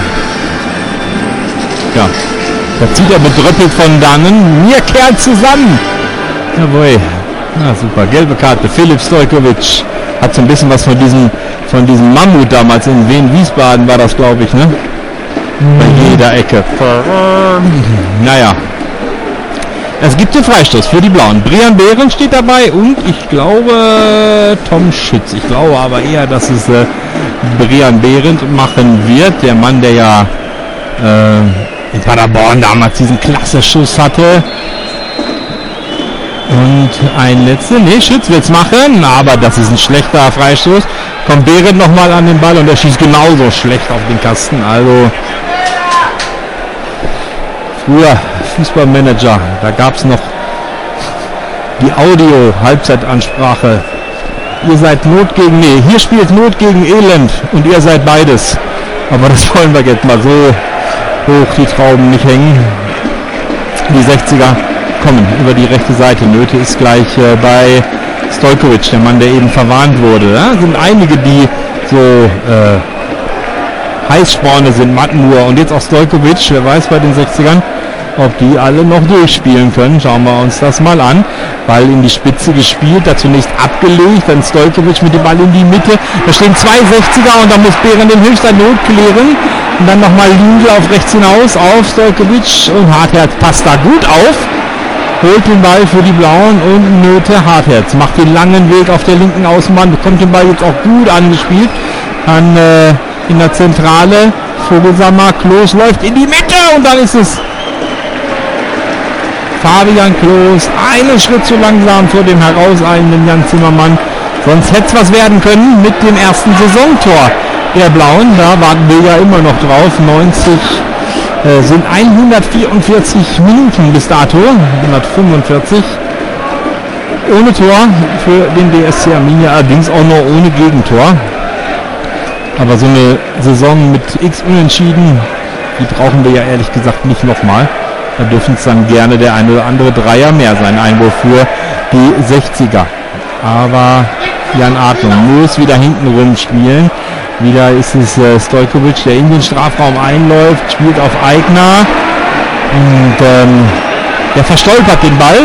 ja, da zieht er bedröppelt von dannen. Mir kehrt zusammen. Jawohl. Na super, gelbe Karte. Philipp Stojkovic hat so ein bisschen was von diesem von diesem Mammut damals in Wien-Wiesbaden war das, glaube ich, ne? Mhm. Bei jeder Ecke. Naja. Es gibt den Freistoß für die Blauen. Brian Behrens steht dabei und ich glaube Tom Schütz. Ich glaube aber eher, dass es äh, Brian Behrens machen wird. Der Mann, der ja äh, in Paderborn damals diesen klasse Schuss hatte. Und ein letzter, nee, Schütz wird es machen, aber das ist ein schlechter Freistoß. Kommt Behrens nochmal an den Ball und er schießt genauso schlecht auf den Kasten. Also früher Fußballmanager, da gab es noch die Audio-Halbzeitansprache. Ihr seid Not gegen, nee, hier spielt Not gegen Elend und ihr seid beides. Aber das wollen wir jetzt mal so hoch die Trauben nicht hängen. Die sechziger kommen über die rechte Seite. Nöte ist gleich äh, bei Stojkovic, der Mann, der eben verwarnt wurde. Ja? Sind einige, die so äh, Heißsporne sind, Mattenur und jetzt auch Stojkovic, wer weiß bei den sechzigern, ob die alle noch durchspielen können. Schauen wir uns das mal an. Ball in die Spitze gespielt, da zunächst abgelegt, dann Stojkovic mit dem Ball in die Mitte. Da stehen zwei sechziger und da muss Behrens in höchster Not klären. Und dann nochmal Lindl auf rechts hinaus, auf Stojkovic und Hartherz passt da gut auf. Holt den Ball für die Blauen und Nöte. Hartherz macht den langen Weg auf der linken Außenbahn, bekommt den Ball jetzt auch gut angespielt. Dann äh, in der Zentrale Vogelsammer, Klos läuft in die Mitte und dann ist es Fabian Klos, einen Schritt zu langsam vor dem herauseilenden Jan Zimmermann. Sonst hätte es was werden können mit dem ersten Saisontor der Blauen. Da warten wir ja immer noch drauf. neunzig äh, sind hundertvierundvierzig Minuten bis dato. hundertfünfundvierzig. ohne Tor für den D S C Arminia, allerdings auch nur ohne Gegentor. Aber so eine Saison mit X Unentschieden, die brauchen wir ja ehrlich gesagt nicht nochmal. Da dürfen es dann gerne der eine oder andere Dreier mehr sein. Einwurf für die sechziger. Aber Jan Adlung muss wieder hinten rumspielen. Wieder ist es äh, Stojkovic, der in den Strafraum einläuft, spielt auf Aigner. Und ähm, der verstolpert den Ball.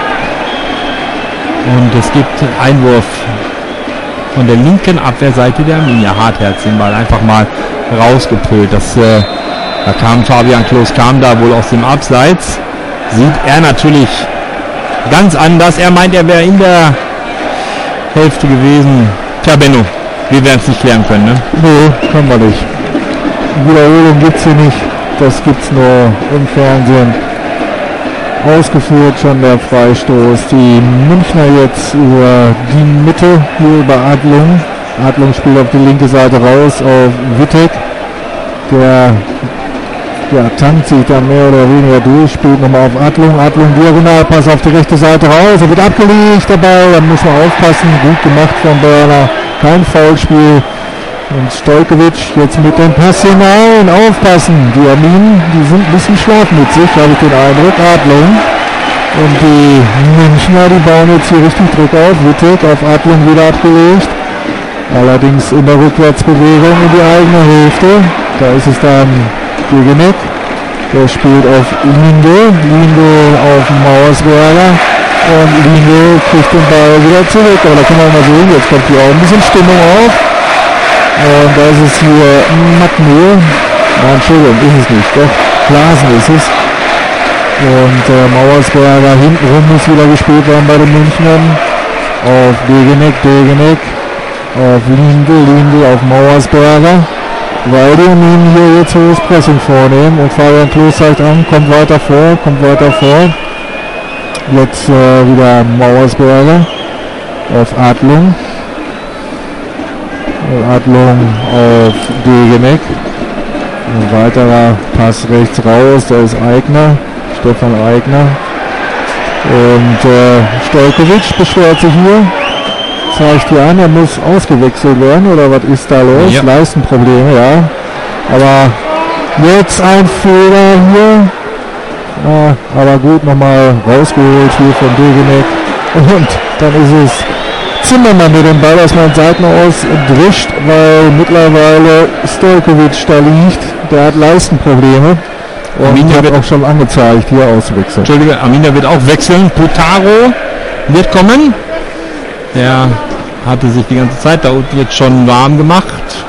Und es gibt Einwurf von der linken Abwehrseite der Arminia. Hartherz den Ball einfach mal rausgepölt. Das, äh, da kam Fabian Klos, kam da wohl aus dem Abseits. Sieht er natürlich ganz anders. Er meint, er wäre in der Hälfte gewesen. Tja, Benno, wir werden es nicht klären können, ne? Nee, können wir nicht. Wiederholung gibt es hier nicht. Das gibt es nur im Fernsehen. Ausgeführt schon der Freistoß. Die Münchner jetzt über die Mitte, hier über Adlung. Adlung spielt auf die linke Seite raus auf Wittek. Der ja, tankt sich da mehr oder weniger durch, spielt nochmal auf Adlung. Adlung Diagonalpass auf die rechte Seite raus. Er wird abgelegt dabei, da muss man aufpassen. Gut gemacht von Berner. Kein Foulspiel. Und Stojkovic jetzt mit dem Pass hinein. Aufpassen. Die Arminen, die sind ein bisschen schlafmützig, habe ich den Eindruck. Adlung. Und die Münchner, die bauen jetzt hier richtig Druck auf. Wittek auf Adlung wieder abgelegt. Allerdings in der Rückwärtsbewegung in die eigene Hälfte. Da ist es dann Degenek. Der spielt auf Linde. Linde auf Mauersberger. Und Linde kriegt den Ball wieder zurück. Aber da können wir mal sehen, jetzt kommt hier auch ein bisschen Stimmung auf. Und da ist es hier Magno. Nein, Entschuldigung, ist es nicht. Doch, Glasen ist es. Und äh, Mauersberger hintenrum muss wieder gespielt werden bei den Münchnern. Auf Degenek, Degenek. Auf Linde, Linde auf Mauersberger. Weil die Arminen hier jetzt hohes Pressing vornehmen. Und Fabian Klos zeigt an, kommt weiter vor, kommt weiter vor. Jetzt äh, wieder Mauersberger auf Adlung. Adlung auf Degenek. Ein weiterer Pass rechts raus, da ist Aigner, Stefan Aigner. Und äh, Stojkovic beschwert sich hier. Zeigt hier an, er muss ausgewechselt werden, oder was ist da los? Ja. Leistenprobleme, ja. Aber jetzt ein Fehler hier. Ja, aber gut, nochmal rausgeholt hier von Degenek. Und dann ist es Zimmermann mit dem Ball aus meinen Seiten aus drischt, weil mittlerweile Stojkovic da liegt. Der hat Leistenprobleme. Und Arminia wird auch schon angezeigt, hier auswechseln. Entschuldige, Arminia wird auch wechseln. Potaro wird kommen. Der hatte sich die ganze Zeit da unten jetzt schon warm gemacht.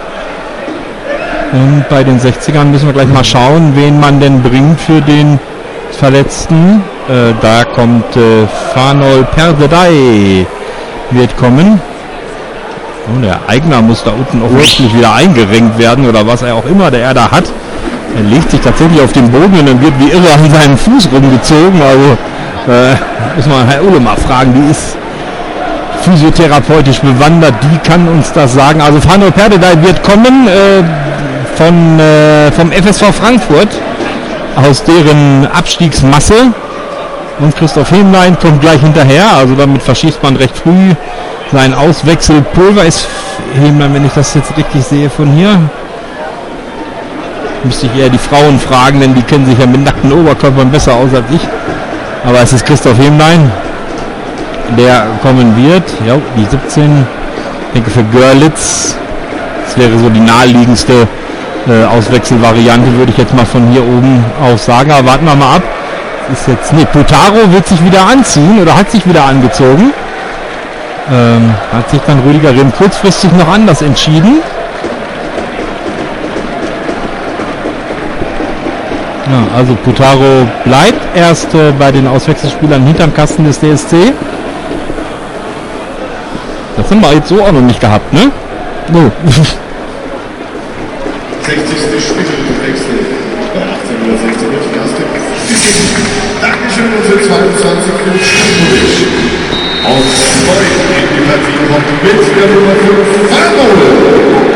Und bei den sechzigern müssen wir gleich mal schauen, wen man denn bringt für den Verletzten. Äh, da kommt äh, Fanol Perdedei wird kommen. Und der Aigner muss da unten offensichtlich wieder eingerenkt werden oder was er auch immer der er da hat. Er legt sich tatsächlich auf den Boden und dann wird wie irre an seinen Fuß rumgezogen. Also äh, muss man Herr Ulle mal fragen, die ist physiotherapeutisch bewandert, die kann uns das sagen. Also Fanol Perdedei wird kommen äh, von, äh, vom F S V Frankfurt aus deren Abstiegsmasse. Und Christoph Hemlein kommt gleich hinterher, also damit verschießt man recht früh sein Auswechselpulver. Ist Hemlein, wenn ich das jetzt richtig sehe von hier, müsste ich eher die Frauen fragen, denn die kennen sich ja mit nackten Oberkörpern besser aus als ich. Aber es ist Christoph Hemlein, der kommen wird. Ja, die siebzehn, ich denke für Görlitz, das wäre so die naheliegendste äh, Auswechselvariante, würde ich jetzt mal von hier oben aus sagen. Aber warten wir mal ab. Ist jetzt, nee, Potaro wird sich wieder anziehen oder hat sich wieder angezogen. Ähm, hat sich dann Rüdiger Rehm kurzfristig noch anders entschieden. Ja, also Potaro bleibt erst äh, bei den Auswechselspielern hinterm Kasten des D S C. Das haben wir jetzt so auch noch nicht gehabt, ne? No. sechzigste Spielwechsel. Bei achtzehnhundertsechzig wird die erste. Dankeschön und für zweiundzwanzig Stojkovic. Auf zwei in die Partie kommt mit der Nummer fünf Fanol.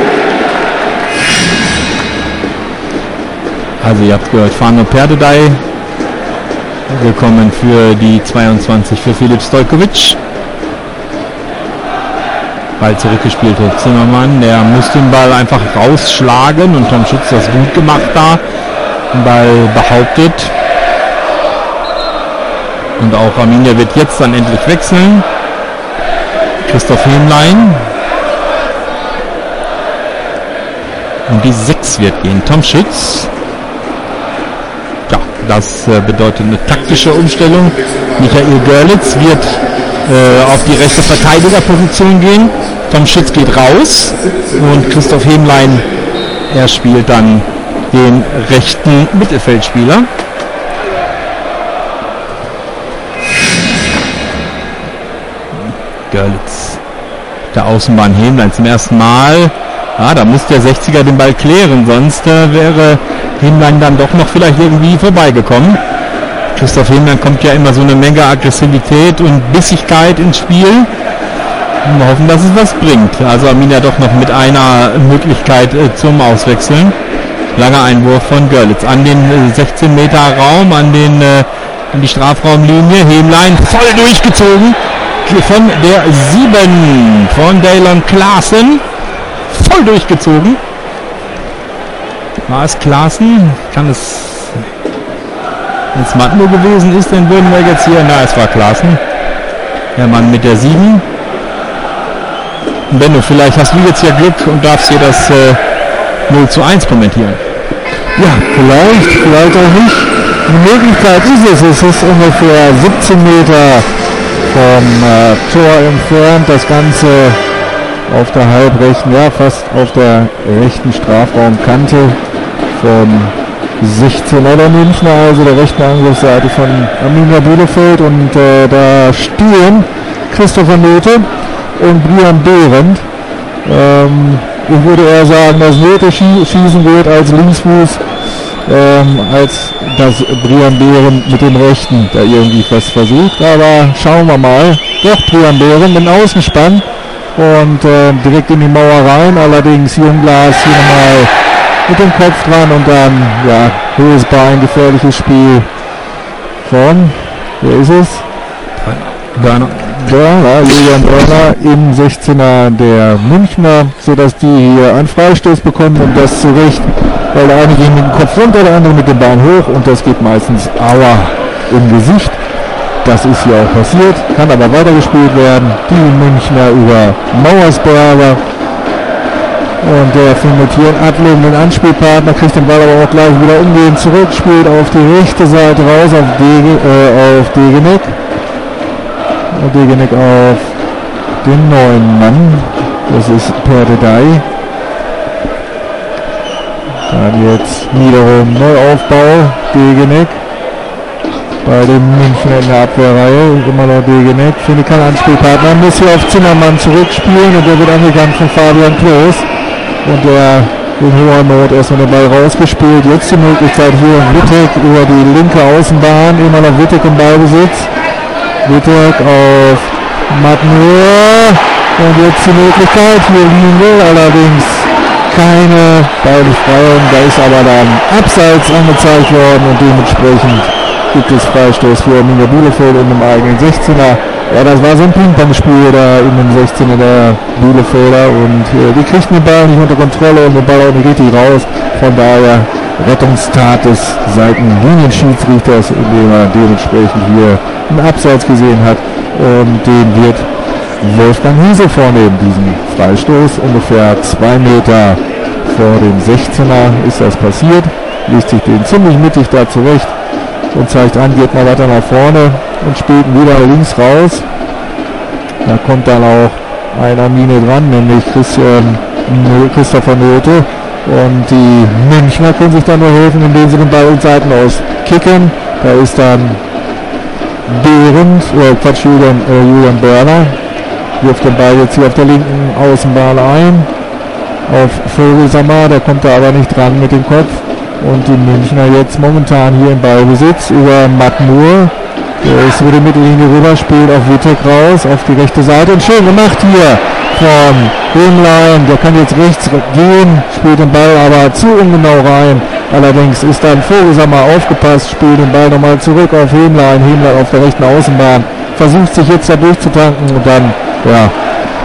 Also ihr habt gehört, Fanol Perdedei. Willkommen für die zweiundzwanzig für Filip Stojkovic. Ball zurückgespielt wird. Zimmermann, der muss den Ball einfach rausschlagen und Tom Schütz das gut gemacht da. Den Ball behauptet. Und auch Arminia wird jetzt dann endlich wechseln. Christoph Hemlein. Und die sechs wird gehen. Tom Schütz. Ja, das äh, bedeutet eine taktische Umstellung. Michael Görlitz wird äh, auf die rechte Verteidigerposition gehen. Tom Schütz geht raus. Und Christoph Hemlein, er spielt dann den rechten Mittelfeldspieler. Görlitz. Der Außenbahn Hemlein zum ersten Mal. Ja, da muss der sechziger den Ball klären, sonst äh, wäre Hemlein dann doch noch vielleicht irgendwie vorbeigekommen. Christoph Hemlein kommt ja immer so eine Menge Aggressivität und Bissigkeit ins Spiel. Und wir hoffen, dass es was bringt. Also Arminia doch noch mit einer Möglichkeit äh, zum Auswechseln. Langer Einwurf von Görlitz an den äh, sechzehn Meter Raum, an, den, äh, an die Strafraumlinie. Hemlein voll durchgezogen von der sieben von Daylon Klaassen. Voll durchgezogen. War es Klaassen? Kann es jetzt Matno gewesen ist, dann würden wir jetzt hier... Na, es war Klaassen. Der Mann mit der sieben. Benno, vielleicht hast du jetzt ja Glück und darfst hier das äh, null zu eins kommentieren. Ja, vielleicht, vielleicht auch nicht. Eine Möglichkeit ist es. Es ist ungefähr siebzehn Meter vom äh, Tor entfernt. Das Ganze auf der halbrechten, ja fast auf der rechten Strafraumkante von sechzehn der Münchner, also der rechten Angriffsseite von Arminia Bielefeld. Und äh, da stehen Christopher Note und Brian Behrendt. Ähm, ich würde eher sagen, dass Note schie- schießen wird als Linksfuß, ähm, als dass Brian Behrendt mit dem Rechten da irgendwie was versucht. Aber schauen wir mal. Doch, Brian Behrendt mit dem Außenspann und äh, direkt in die Mauer rein. Allerdings Jungglas hier nochmal mit dem Kopf dran und dann, ja, hohes Bein, gefährliches Spiel von, wer ist es? Börner. Börner, Julian Börner im sechzehner der Münchner, sodass die hier einen Freistoß bekommen und das zurecht, weil der eine geht mit dem Kopf runter, der andere mit dem Bein hoch und das geht meistens aua im Gesicht. Das ist hier auch passiert, kann aber weitergespielt werden. Die Münchner über Mauersberger. Und der findet hier in Adlung den Anspielpartner, kriegt den Ball aber auch gleich wieder umgehend zurück, spielt auf die rechte Seite raus, auf, Dege, äh, auf Degenek. Und Degenek auf den neuen Mann. Das ist Perdedei. Dann jetzt wiederum Neuaufbau, Degenek. Bei dem Münchner in der Abwehrreihe, immer noch Degenek, finde kein Anspielpartner, muss hier auf Zimmermann zurückspielen und der wird angegangen von Fabian Klos. Und der in hoher Not erstmal den Ball rausgespielt. Jetzt die Möglichkeit hier Wittek über die linke Außenbahn, immer noch Wittek im Ballbesitz. Wittek auf Matnur und jetzt die Möglichkeit, hier liegen will, allerdings keine Ballbefreiung, da ist aber dann Abseits angezeigt worden und dementsprechend gibt es Freistoß für Arminia Bielefeld in dem eigenen sechzehner. Ja, das war so ein Ping-Pong-Spiel da in dem sechzehner der Bielefelder und äh, die kriegten den Ball nicht unter Kontrolle und den Ball auch nicht richtig raus. Von daher Rettungstat des Seitenlinienschiedsrichters, indem er dementsprechend hier einen Abseits gesehen hat. Und den wird Wolfgang Hiesel vornehmen, diesen Freistoß. Ungefähr zwei Meter vor dem sechzehner ist das passiert. Legt sich den ziemlich mittig da zurecht und zeigt an, geht mal weiter nach vorne und spielt ihn wieder links raus. Da kommt dann auch ein Arminia dran, nämlich Christian, Christopher Note. Und die Münchner können sich dann nur helfen, indem sie den Ball in Seiten aus kicken. Da ist dann Behrendt, äh, Quatsch, Julian, äh, Julian Börner. Wirft den Ball jetzt hier auf der linken Außenbahn ein. Auf Vogelsammer, der kommt da aber nicht dran mit dem Kopf. Und die Münchner jetzt momentan hier im Ballbesitz über Matmur. Der ist über die Mittellinie rüber, spielt auf Wittek raus, auf die rechte Seite. Und schön gemacht hier von Hemlein. Der kann jetzt rechts gehen, spielt den Ball aber zu ungenau rein. Allerdings ist dann Vogelsammer aufgepasst, spielt den Ball nochmal zurück auf Hemlein. Hemlein auf der rechten Außenbahn. Versucht sich jetzt da durchzutanken und dann, ja,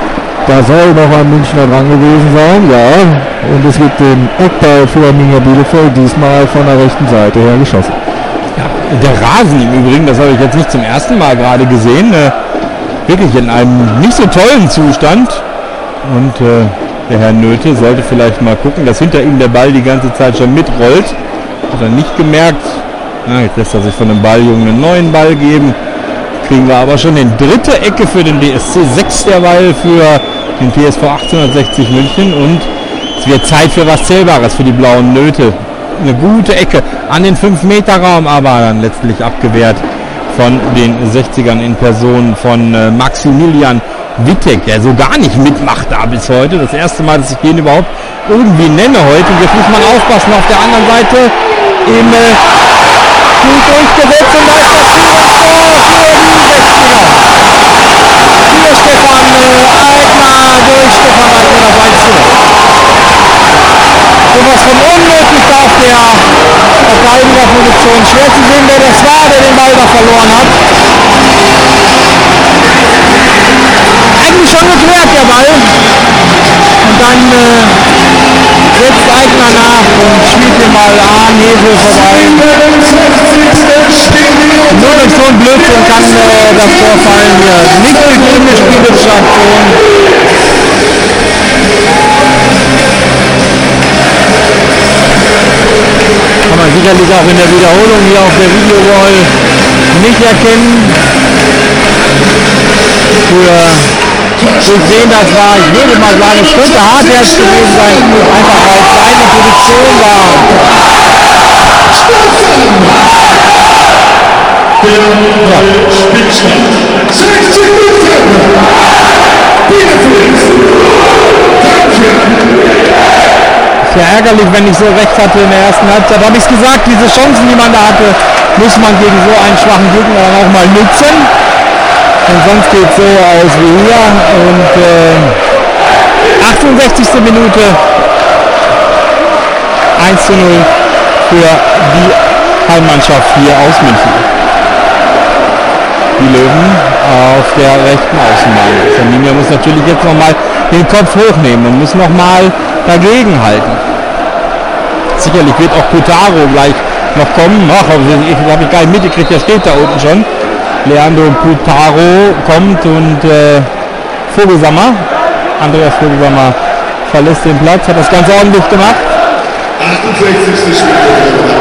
Da soll noch ein Münchner dran gewesen sein, ja. Und es gibt den Eckball für Arminia Bielefeld, diesmal von der rechten Seite her geschossen. Ja, der Rasen im Übrigen, das habe ich jetzt nicht zum ersten Mal gerade gesehen, äh, wirklich in einem nicht so tollen Zustand. Und äh, der Herr Nöte sollte vielleicht mal gucken, dass hinter ihm der Ball die ganze Zeit schon mitrollt. Hat er nicht gemerkt. Na, jetzt lässt er sich von dem Balljungen einen neuen Ball geben. Kriegen wir aber schon den dritte Ecke für den B S C, sechs derweil für den T S V achtzehnhundertsechzig München und es wird Zeit für was Zählbares für die blauen Nöte. Eine gute Ecke an den fünf Meter Raum, aber dann letztlich abgewehrt von den sechzigern in Person von äh, Maximilian Wittek, der so gar nicht mitmacht da bis heute. Das erste Mal, dass ich den überhaupt irgendwie nenne heute. Und jetzt muss man aufpassen, auf der anderen Seite im äh, gut durchgesetzt und da ist das Führungstor für die sechziger. Für Stefan äh, Eigner durch Stefan Eigner das eins zu null. Sowas von unnötig da auf der Verteidigerposition. Schwer zu sehen, wer das war, der den Ball da verloren hat. Eigentlich schon geklärt der Ball. Und dann äh, setzt Eigner nach und spielt den Ball an Hebel vorbei. Nur durch so einen Blödsinn kann äh, das Tor fallen hier. Nicht durch irgendeine spielerische Aktion. Kann man sicherlich auch in der Wiederholung hier auf der Videowall nicht erkennen. Für durchsehen das war, ich würde mal sagen, es könnte Hartherz gewesen sein, einfach weil es seine Position war. Ja. Ist ja ärgerlich, wenn ich so recht hatte in der ersten Halbzeit. Habe ich es gesagt, diese Chancen, die man da hatte, muss man gegen so einen schwachen Gegner dann auch mal nutzen. Und sonst geht es so aus wie hier. Und äh, achtundsechzigste Minute eins zu null für die Heimmannschaft hier aus München. Die Löwen auf der rechten Außenbahn. Arminia muss natürlich jetzt nochmal den Kopf hochnehmen und muss nochmal dagegen halten. Sicherlich wird auch Kutaro gleich noch kommen. Ach, ich habe ich gar nicht mitgekriegt, der steht da unten schon. Leandro Kutaro kommt und äh, Vogelsammer, Andreas Vogelsammer verlässt den Platz, hat das ganz ordentlich gemacht. achtundsechzigste Spielminute.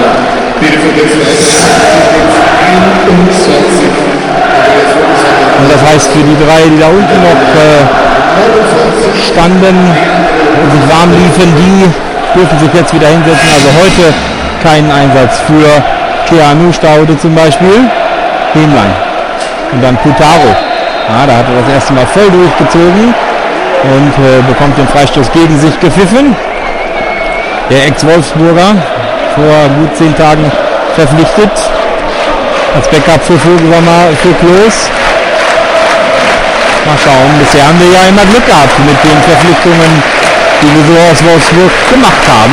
Und das heißt für die drei, die da unten noch äh, standen und sich warm liefen, die dürfen sich jetzt wieder hinsetzen. Also heute keinen Einsatz für Keanu Staude zum Beispiel. Hemlein. Und dann Kutaro. Ja, da hat er das erste Mal voll durchgezogen und äh, bekommt den Freistoß gegen sich gepfiffen. Der Ex-Wolfsburger, vor gut zehn Tagen verpflichtet. Als Backup für Vogelsammer, für Klos. Mal schauen, bisher haben wir ja immer Glück gehabt mit den Verpflichtungen, die wir so aus Wolfsburg gemacht haben.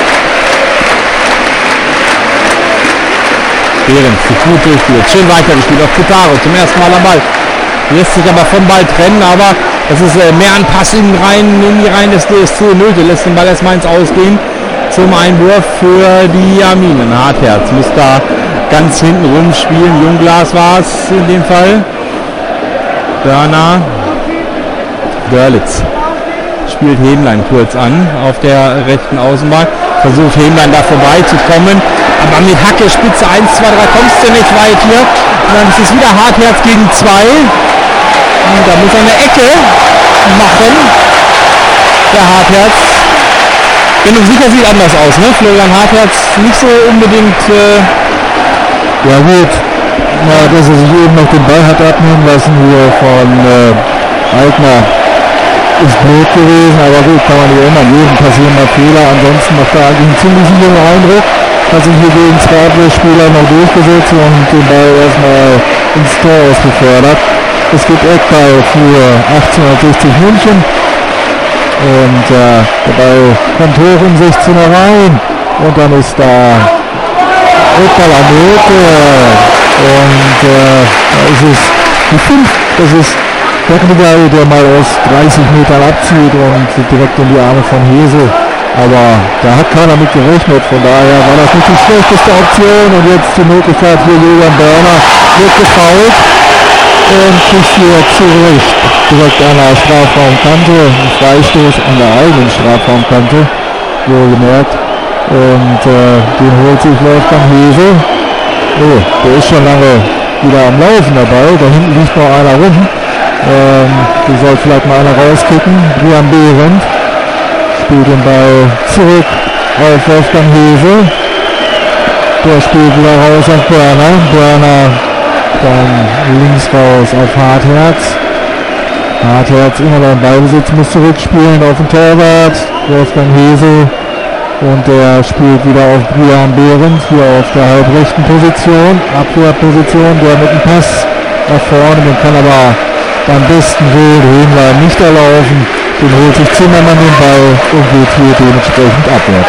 Behrens sich gut durchgeführt, schön weitergespielt auf Kutaro, zum ersten Mal am Ball. Lässt sich aber vom Ball trennen, aber das ist äh, mehr ein Pass in, rein, in die Reihen des D S C Nöte, lässt den Ball erstmal ins Ausgehen zum Einwurf für die Arminen. Hartherz muss da ganz hinten rumspielen, Jungglas war es in dem Fall. Börner, Görlitz spielt Hemlein kurz an auf der rechten Außenbahn, versucht Hemlein da vorbeizukommen. Aber mit Hacke, Spitze eins, zwei, drei kommst du nicht weit hier. Und dann ist es wieder Hartherz gegen zwei. Und da muss er eine Ecke machen. Der Hartherz. Bin ich sicher, sieht anders aus, ne? Florian Hartherz nicht so unbedingt. Äh ja gut. Na, dass er sich eben noch den Ball hat abnehmen lassen hier von äh, Eigner. Ist blöd gewesen, aber gut, kann man nicht ändern. Jeden passieren mal Fehler. Ansonsten macht er eigentlich einen ziemlich sicheren Eindruck. Hat sich hier gegen zwei Spieler noch durchgesetzt und den Ball erstmal ins Tor ausgefördert. Es gibt Eckball für achtzehnhundertsechzig München und äh, der Ball kommt hoch in sechzehner rein und dann ist da Eckball am Mitte und äh, da ist es die fünf, das ist Beckenigay, der mal aus dreißig Metern abzieht und direkt in die Arme von Hesel. Aber da hat keiner mit gerechnet, von daher war das nicht die schlechteste Option. Und jetzt die Möglichkeit hier, Julian Börner wird gefoult und kriegt hier zurecht direkt an der Strafraumkante, ein Freistoß an der eigenen Strafraumkante, wohlgemerkt. Und äh, den holt sich Wolfgang Hesel. Oh, der ist schon lange wieder am Laufen dabei, da hinten liegt noch einer rum. Ähm, die soll vielleicht mal einer rauskicken. Brian Behrendt spielt den Ball zurück auf Wolfgang Hesel. Der spielt wieder raus auf Börner. Börner dann links raus auf Hartherz. Hartherz immer noch im Ballbesitz, muss zurückspielen auf den Torwart. Wolfgang Hesel. Und der spielt wieder auf Brian Behrendt, hier auf der halbrechten Position, Abwehrposition, der mit dem Pass nach vorne, den kann aber beim besten Willen Höhenlein nicht erlaufen. Den holt sich Zimmermann den Ball und geht hier dementsprechend abwärts.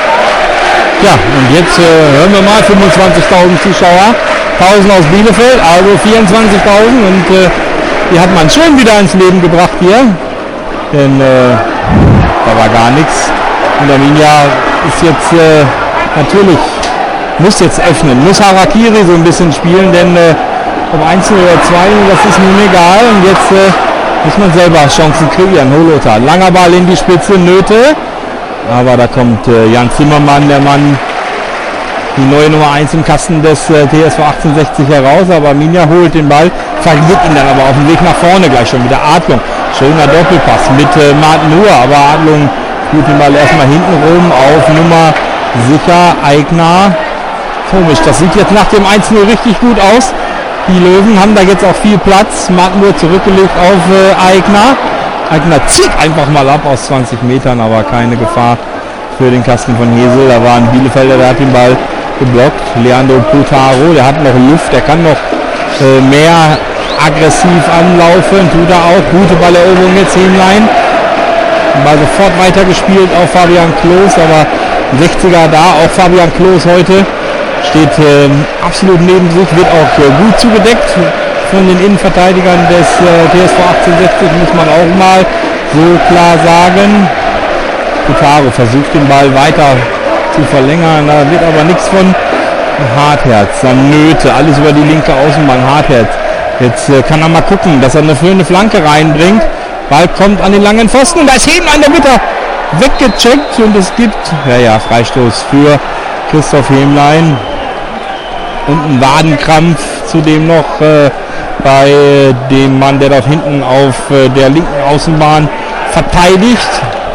Ja, und jetzt äh, hören wir mal, fünfundzwanzigtausend Zuschauer, tausend aus Bielefeld, also vierundzwanzigtausend, und äh, die hat man schön wieder ins Leben gebracht hier, denn äh, da war gar nichts. Und Arminia ist jetzt äh, natürlich, muss jetzt öffnen, muss Harakiri so ein bisschen spielen, denn äh, ob eins oder zwei, das ist nun egal. Und jetzt äh, muss man selber Chancen kreieren. Holota, langer Ball in die Spitze, Nöte. Aber da kommt äh, Jan Zimmermann, der Mann, die neue Nummer eins im Kasten des äh, T S V achtzehnhundertsechzig heraus. Aber Arminia holt den Ball, verliert ihn dann aber auf dem Weg nach vorne gleich schon wieder. Adlung, schöner Doppelpass mit äh, Martin Nuhr, aber Adlung spielt den Ball erstmal hinten rum auf Nummer sicher Eigner. Komisch, das sieht jetzt nach dem eins null richtig gut aus. Die Löwen haben da jetzt auch viel Platz. Martin Nuhr zurückgelegt auf äh, Eigner. Eigner zieht einfach mal ab aus zwanzig Metern, aber keine Gefahr für den Kasten von Hesel. Da war ein Bielefelder, der hat den Ball geblockt. Leandro Putaro, der hat noch Luft, der kann noch äh, mehr aggressiv anlaufen. Tut er auch. Gute Balleroberung jetzt Hähnlein. Ball sofort weitergespielt auf Fabian Klos, aber sechziger da, auch Fabian Klos heute steht äh, absolut neben sich, wird auch äh, gut zugedeckt von den Innenverteidigern des äh, T S V achtzehnhundertsechzig, muss man auch mal so klar sagen. Putaro versucht den Ball weiter zu verlängern, da wird aber nichts von. Hartherz, dann Nöte, alles über die linke Außenbahn. Hartherz, jetzt äh, kann er mal gucken, dass er eine schöne Flanke reinbringt. Ball kommt an den langen Pfosten und da ist Hähnlein, der Witter weggecheckt und es gibt, ja ja, Freistoß für Christoph Hähnlein und ein Wadenkrampf zudem noch äh, bei dem Mann, der dort hinten auf äh, der linken Außenbahn verteidigt.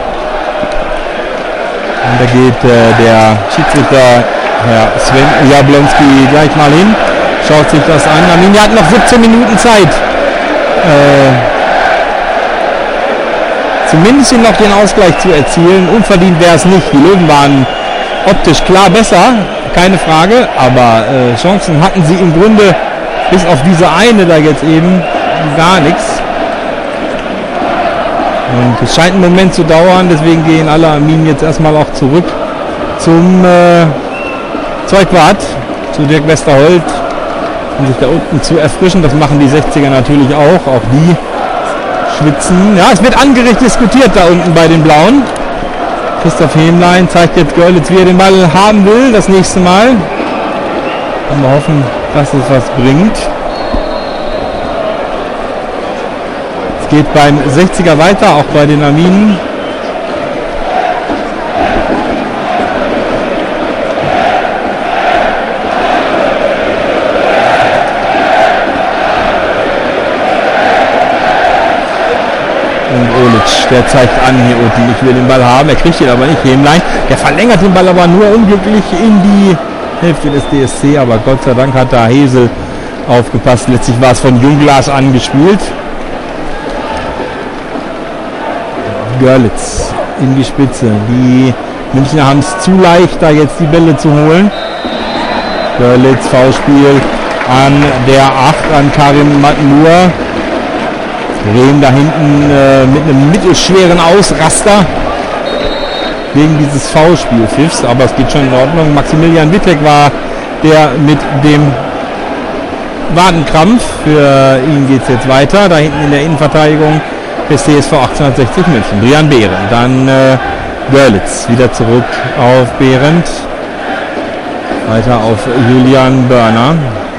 Und da geht äh, der Schiedsrichter Herr Sven Jablonski gleich mal hin, schaut sich das an. Arminia hat noch siebzehn Minuten Zeit. Äh, Zumindest noch den Ausgleich zu erzielen. Unverdient wäre es nicht. Die Löwen waren optisch klar besser, keine Frage, aber äh, Chancen hatten sie im Grunde bis auf diese eine da jetzt eben gar nichts. Und es scheint einen Moment zu dauern, deswegen gehen alle Arminen jetzt erstmal auch zurück zum äh, Zeugwart, zu Dirk Westerholt, um sich da unten zu erfrischen. Das machen die sechziger natürlich auch, auch die schwitzen. Ja, es wird angeregt diskutiert da unten bei den Blauen. Christoph Hähnlein zeigt jetzt Görlitz, wie er den Ball haben will, das nächste Mal. Und wir hoffen, dass es was bringt. Es geht beim sechziger weiter, auch bei den Arminen. Der zeigt an hier unten, ich will den Ball haben, er kriegt ihn aber nicht. Hähnlein, der verlängert den Ball aber nur unglücklich in die Hälfte des D S C, aber Gott sei Dank hat da Hesel aufgepasst. Letztlich war es von Jungglas angespielt. Görlitz in die Spitze. Die Münchner haben es zu leicht, da jetzt die Bälle zu holen. Görlitz, Foulspiel an der acht, an Karim Matmur. Rehm da hinten äh, mit einem mittelschweren Ausraster wegen dieses Foulspielpfiffs, aber es geht schon in Ordnung. Maximilian Wittek war der mit dem Wadenkrampf. Für ihn geht es jetzt weiter. Da hinten in der Innenverteidigung des T S V achtzehnhundertsechzig München. Brian Behrendt. Dann äh, Görlitz wieder zurück auf Behrendt. Weiter auf Julian Börner.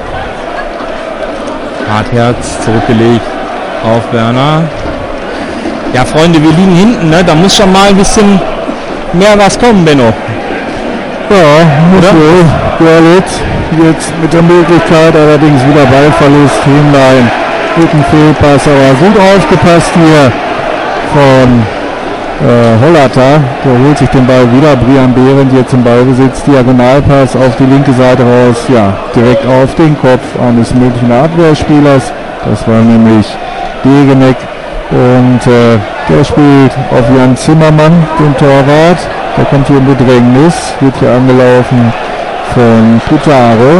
Hartherz zurückgelegt auf Börner. Ja, Freunde, wir liegen hinten, ne? Da muss schon mal ein bisschen mehr was kommen, Benno. Ja, muss wohl. Görlitz jetzt mit der Möglichkeit, allerdings wieder Ballverlust, Hühnlein mit dem Fehlpass, aber gut aufgepasst hier von äh, Hollater. Der holt sich den Ball wieder. Brian Behrendt jetzt im Ballbesitz, Diagonalpass auf die linke Seite raus, ja, direkt auf den Kopf eines möglichen Abwehrspielers. Das war nämlich Degeneck und äh, der spielt auf Jan Zimmermann, den Torwart. Der kommt hier in Bedrängnis, wird hier angelaufen von Putaro.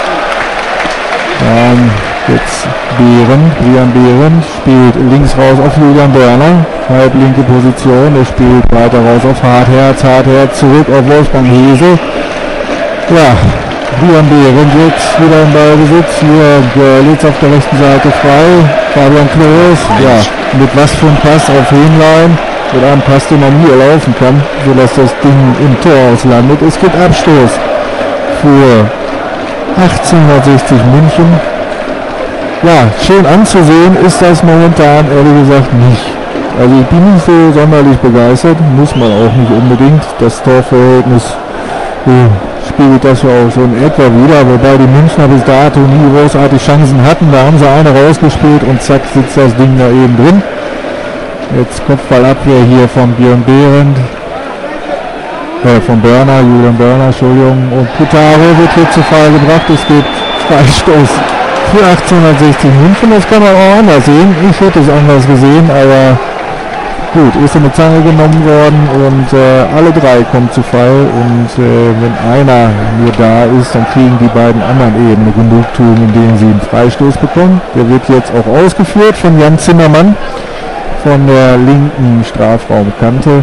Dann jetzt Behrendt, Brian Behrendt spielt links raus auf Julian Börner, halblinke Position. Er spielt weiter raus auf Hartherz, Hartherz zurück auf Wolfgang Hese. Ja, Brian Behrendt jetzt wieder im Ballbesitz. Hier Görlitz auf der rechten Seite frei. Fabian Klos, ja, mit was für ein Pass auf Hühnlein. Mit einem Pass, den man nie erlaufen kann, sodass das Ding im Tor auslandet. Es gibt Abstoß für achtzehnhundertsechzig München. Ja, schön anzusehen ist das momentan ehrlich gesagt nicht. Also ich bin nicht so sonderlich begeistert, muss man auch nicht unbedingt. Das Torverhältnis äh, spiegelt das ja auch so in etwa wieder, wobei die Münchner bis dato nie großartig Chancen hatten. Da haben sie eine rausgespielt und zack sitzt das Ding da eben drin. Jetzt Kopfballabwehr hier von Björn Behrendt, äh, von Börner, Julian Börner, Entschuldigung, und Putaro wird hier zu Fall gebracht. Es gibt Freistoß für achtzehnhundertsechzig München, das kann man auch anders sehen. Ich hätte es anders gesehen, aber gut, ist in die Zange genommen worden und äh, alle drei kommen zu Fall und äh, wenn einer nur da ist, dann kriegen die beiden anderen eben eine Genugtuung, indem sie einen Freistoß bekommen. Der wird jetzt auch ausgeführt von Jan Zimmermann von der linken Strafraumkante.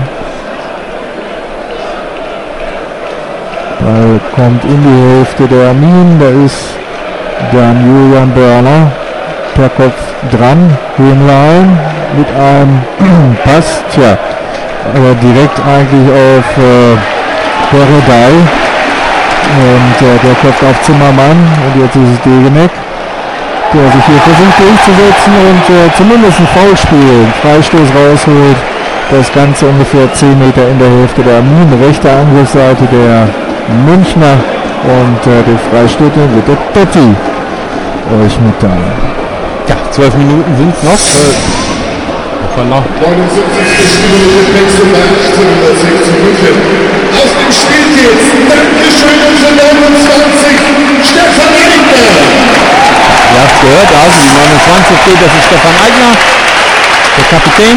Ball kommt in die Hälfte der Armin, da ist dann Julian Börner per Kopf dran, Hühnlein mit einem Pass, tja, aber direkt eigentlich auf äh, Peredai und äh, der köpft auf Zimmermann und jetzt ist es Degeneck, der sich hier versucht durchzusetzen und äh, zumindest ein Foulspiel, einen Freistoß rausholt. Das Ganze ungefähr zehn Meter in der Hälfte der Armin, rechte Angriffsseite der Münchner und äh, den Freistoß wird der Totti euch mitteilen. Ja, zwölf Minuten sind es noch. Äh, noch. neunundsiebzigste Spielminute Wechsel bei achtzehnhundertsechzig München. Aus dem Spiel geht's. Dankeschön, unsere neunundzwanzig, Stefan Eigner. Ihr habt gehört, also die neunundzwanzig steht, das ist Stefan Eigner, der Kapitän.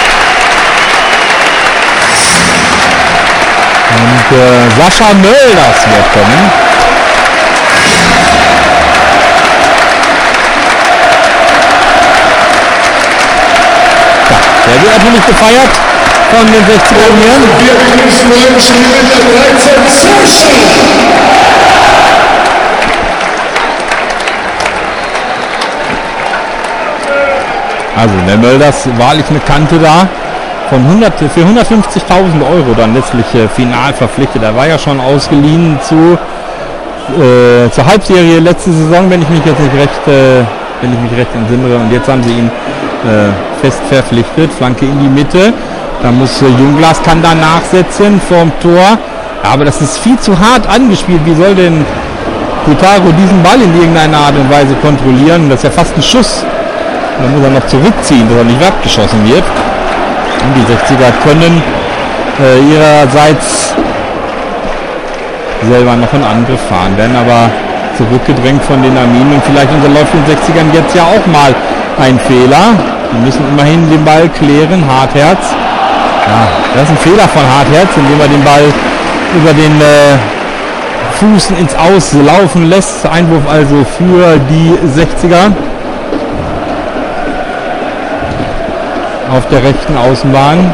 Und äh, Sascha Mölders wird kommen. Ja, der wird natürlich gefeiert von den sechzigern hier. Wir begrüßen neuen Spielminute dreizehn, Sascha. Also der Mölders, wahrlich eine Kante da, von hundert, für hundertfünfzigtausend Euro dann letztlich äh, final verpflichtet. Er war ja schon ausgeliehen zu, äh, zur Halbserie letzte Saison, wenn ich mich jetzt nicht recht, äh, wenn ich mich recht entsinne. Und jetzt haben sie ihn äh, fest verpflichtet, Flanke in die Mitte. Da muss äh, Jungglas kann da nachsetzen vorm Tor. Ja, aber das ist viel zu hart angespielt. Wie soll denn Putaro diesen Ball in irgendeiner Art und Weise kontrollieren? Das ist ja fast ein Schuss. Da muss er noch zurückziehen, dass er nicht abgeschossen wird. Und die sechziger können äh, ihrerseits selber noch einen Angriff fahren, werden aber zurückgedrängt von den Arminen und vielleicht unterläuft den sechzigern jetzt ja auch mal ein Fehler. Die müssen immerhin den Ball klären. Hartherz. Ja, das ist ein Fehler von Hartherz, indem er den Ball über den äh, Fußen ins Aus laufen lässt. Einwurf also für die sechziger. Auf der rechten Außenbahn.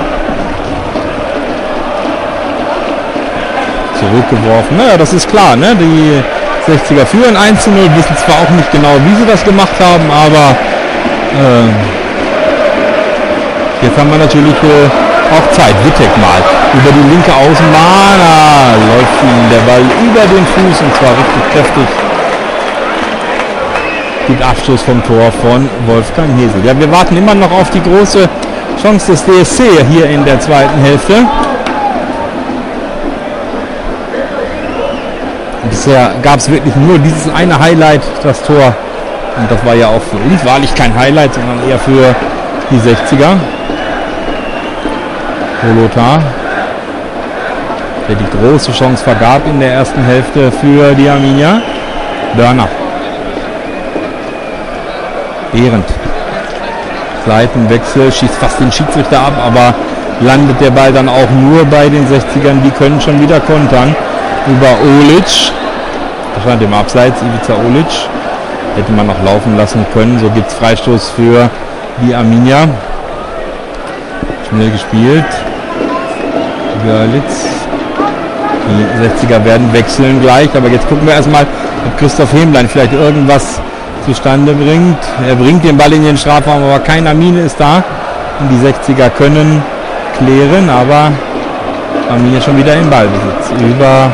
Zurückgeworfen. Naja, das ist klar, ne? Die sechziger führen eins zu null, wissen zwar auch nicht genau, wie sie das gemacht haben, aber äh, jetzt haben wir natürlich äh, auch Zeit. Wittek mal über die linke Außenbahn, ah, läuft ihm der Ball über den Fuß und zwar richtig kräftig. Gibt Abstoß vom Tor von Wolfgang Hesel. Ja, wir warten immer noch auf die große Chance des D S C hier in der zweiten Hälfte. Bisher gab es wirklich nur dieses eine Highlight, das Tor. Und das war ja auch für uns wahrlich kein Highlight, sondern eher für die sechziger. Holota, der die große Chance vergab in der ersten Hälfte für die Arminia. Börner. Behrendt. Seitenwechsel, schießt fast den Schiedsrichter ab, aber landet der Ball dann auch nur bei den sechzigern. Die können schon wieder kontern. Über Olic. Das stand im Abseits, Ivica Olic. Hätte man noch laufen lassen können. So gibt es Freistoß für die Arminia. Schnell gespielt. Görlitz. Die sechziger werden wechseln gleich. Aber jetzt gucken wir erstmal, ob Christoph Hemlein vielleicht irgendwas zustande bringt. Er bringt den Ball in den Strafraum, aber keine Mine ist da. Und die sechziger können klären, aber Arminia schon wieder im Ballbesitz. Über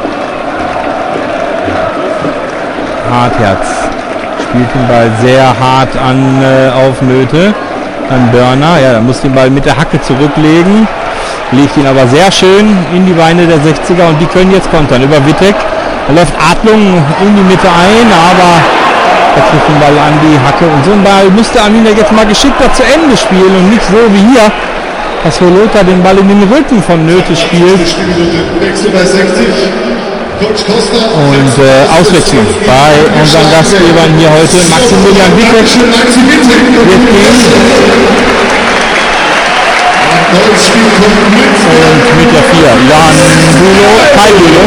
Hartherz. Spielt den Ball sehr hart an äh, auf Nöte. Dann Börner. Ja, er muss den Ball mit der Hacke zurücklegen. Legt ihn aber sehr schön in die Beine der sechziger und die können jetzt kontern. Über Wittek. Da läuft Adlung in die Mitte ein, aber er trifft den Ball an die Hacke. Und so ein Ball müsste Arminia jetzt mal geschickter zu Ende spielen und nicht so wie hier, dass Holota den Ball in den Rücken von Nöte spielt. Und äh, Auswechslung bei unseren Gastgebern hier heute. Maximilian Wittek wird gehen. Und mit der vier Jan Bülow, Kai Bülow.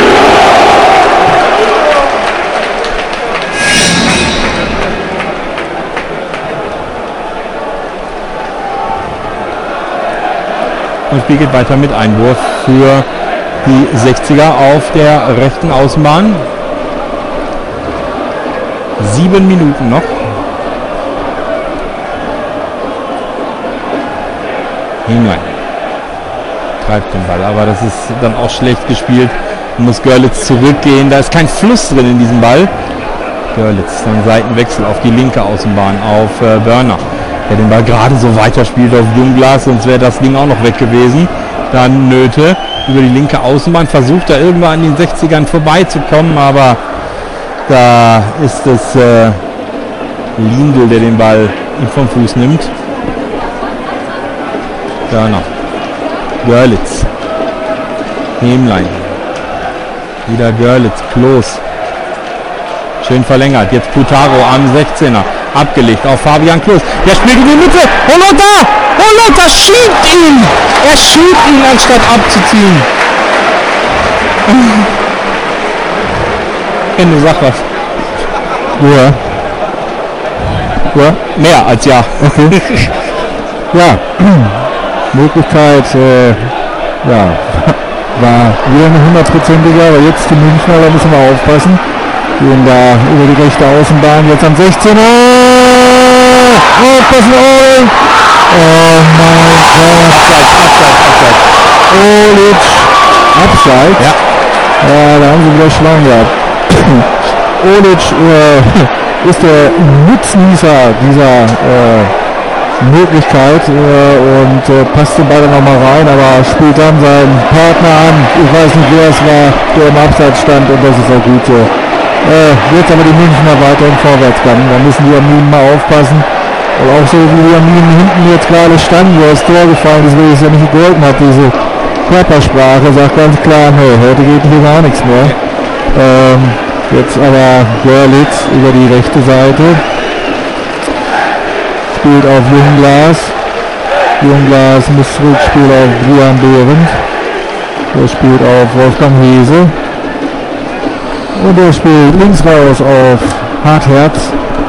Und spielt weiter mit Einwurf für die sechziger auf der rechten Außenbahn. Sieben Minuten noch. Hinein. Treibt den Ball, aber das ist dann auch schlecht gespielt. Muss Görlitz zurückgehen. Da ist kein Fluss drin in diesem Ball. Görlitz, dann Seitenwechsel auf die linke Außenbahn, auf äh, Börner, der den Ball gerade so weiterspielt auf Jungglas, sonst wäre das Ding auch noch weg gewesen. Dann Nöte über die linke Außenbahn, versucht da irgendwann an den sechzigern vorbeizukommen, aber da ist es äh, Lindl, der den Ball vom Fuß nimmt. Börner. Görlitz. Hemlein. Wieder Görlitz. Klos. Schön verlängert. Jetzt Putaro am sechzehner. Abgelegt auf Fabian Klos. Der spielt in die Mitte. Holota! Holota schiebt ihn! Er schiebt ihn, anstatt abzuziehen. Wenn du sagst was. Ja. Ja. Mehr als ja. Okay. Ja. Möglichkeit, äh, ja, war wieder eine hundertprozentige, aber jetzt die Münchner, da müssen wir aufpassen. Gehen da über die rechte Außenbahn, jetzt am sechzehner. Aufpassen, oh! Oh mein Gott. Abseits, abseits, abseits. Olic. Abseits? Ja. Ja, da haben sie wieder Schlangen gehabt. Olic äh, ist der Nutznießer dieser äh, Möglichkeit äh, und äh, passt den Ball dann nochmal rein, aber spielt dann seinen Partner an. Ich weiß nicht, wer es war, der im Abseits stand und das ist auch gut so. Äh, jetzt aber die Münchner weiterhin vorwärts kommen. Da müssen die Arminen mal aufpassen. Und auch so wie die Arminen hinten jetzt gerade standen, wo das Tor gefallen ist, wo es ja nicht gegolten hat, diese Körpersprache sagt ganz klar, nee, heute geht hier gar nichts mehr. Ähm, jetzt aber Görlitz über die rechte Seite. Spielt auf Jungglas. Jungglas muss zurückspielen auf Brian Behrendt. Der spielt auf Wolfgang Hese. Und er spielt links raus auf Hartherz.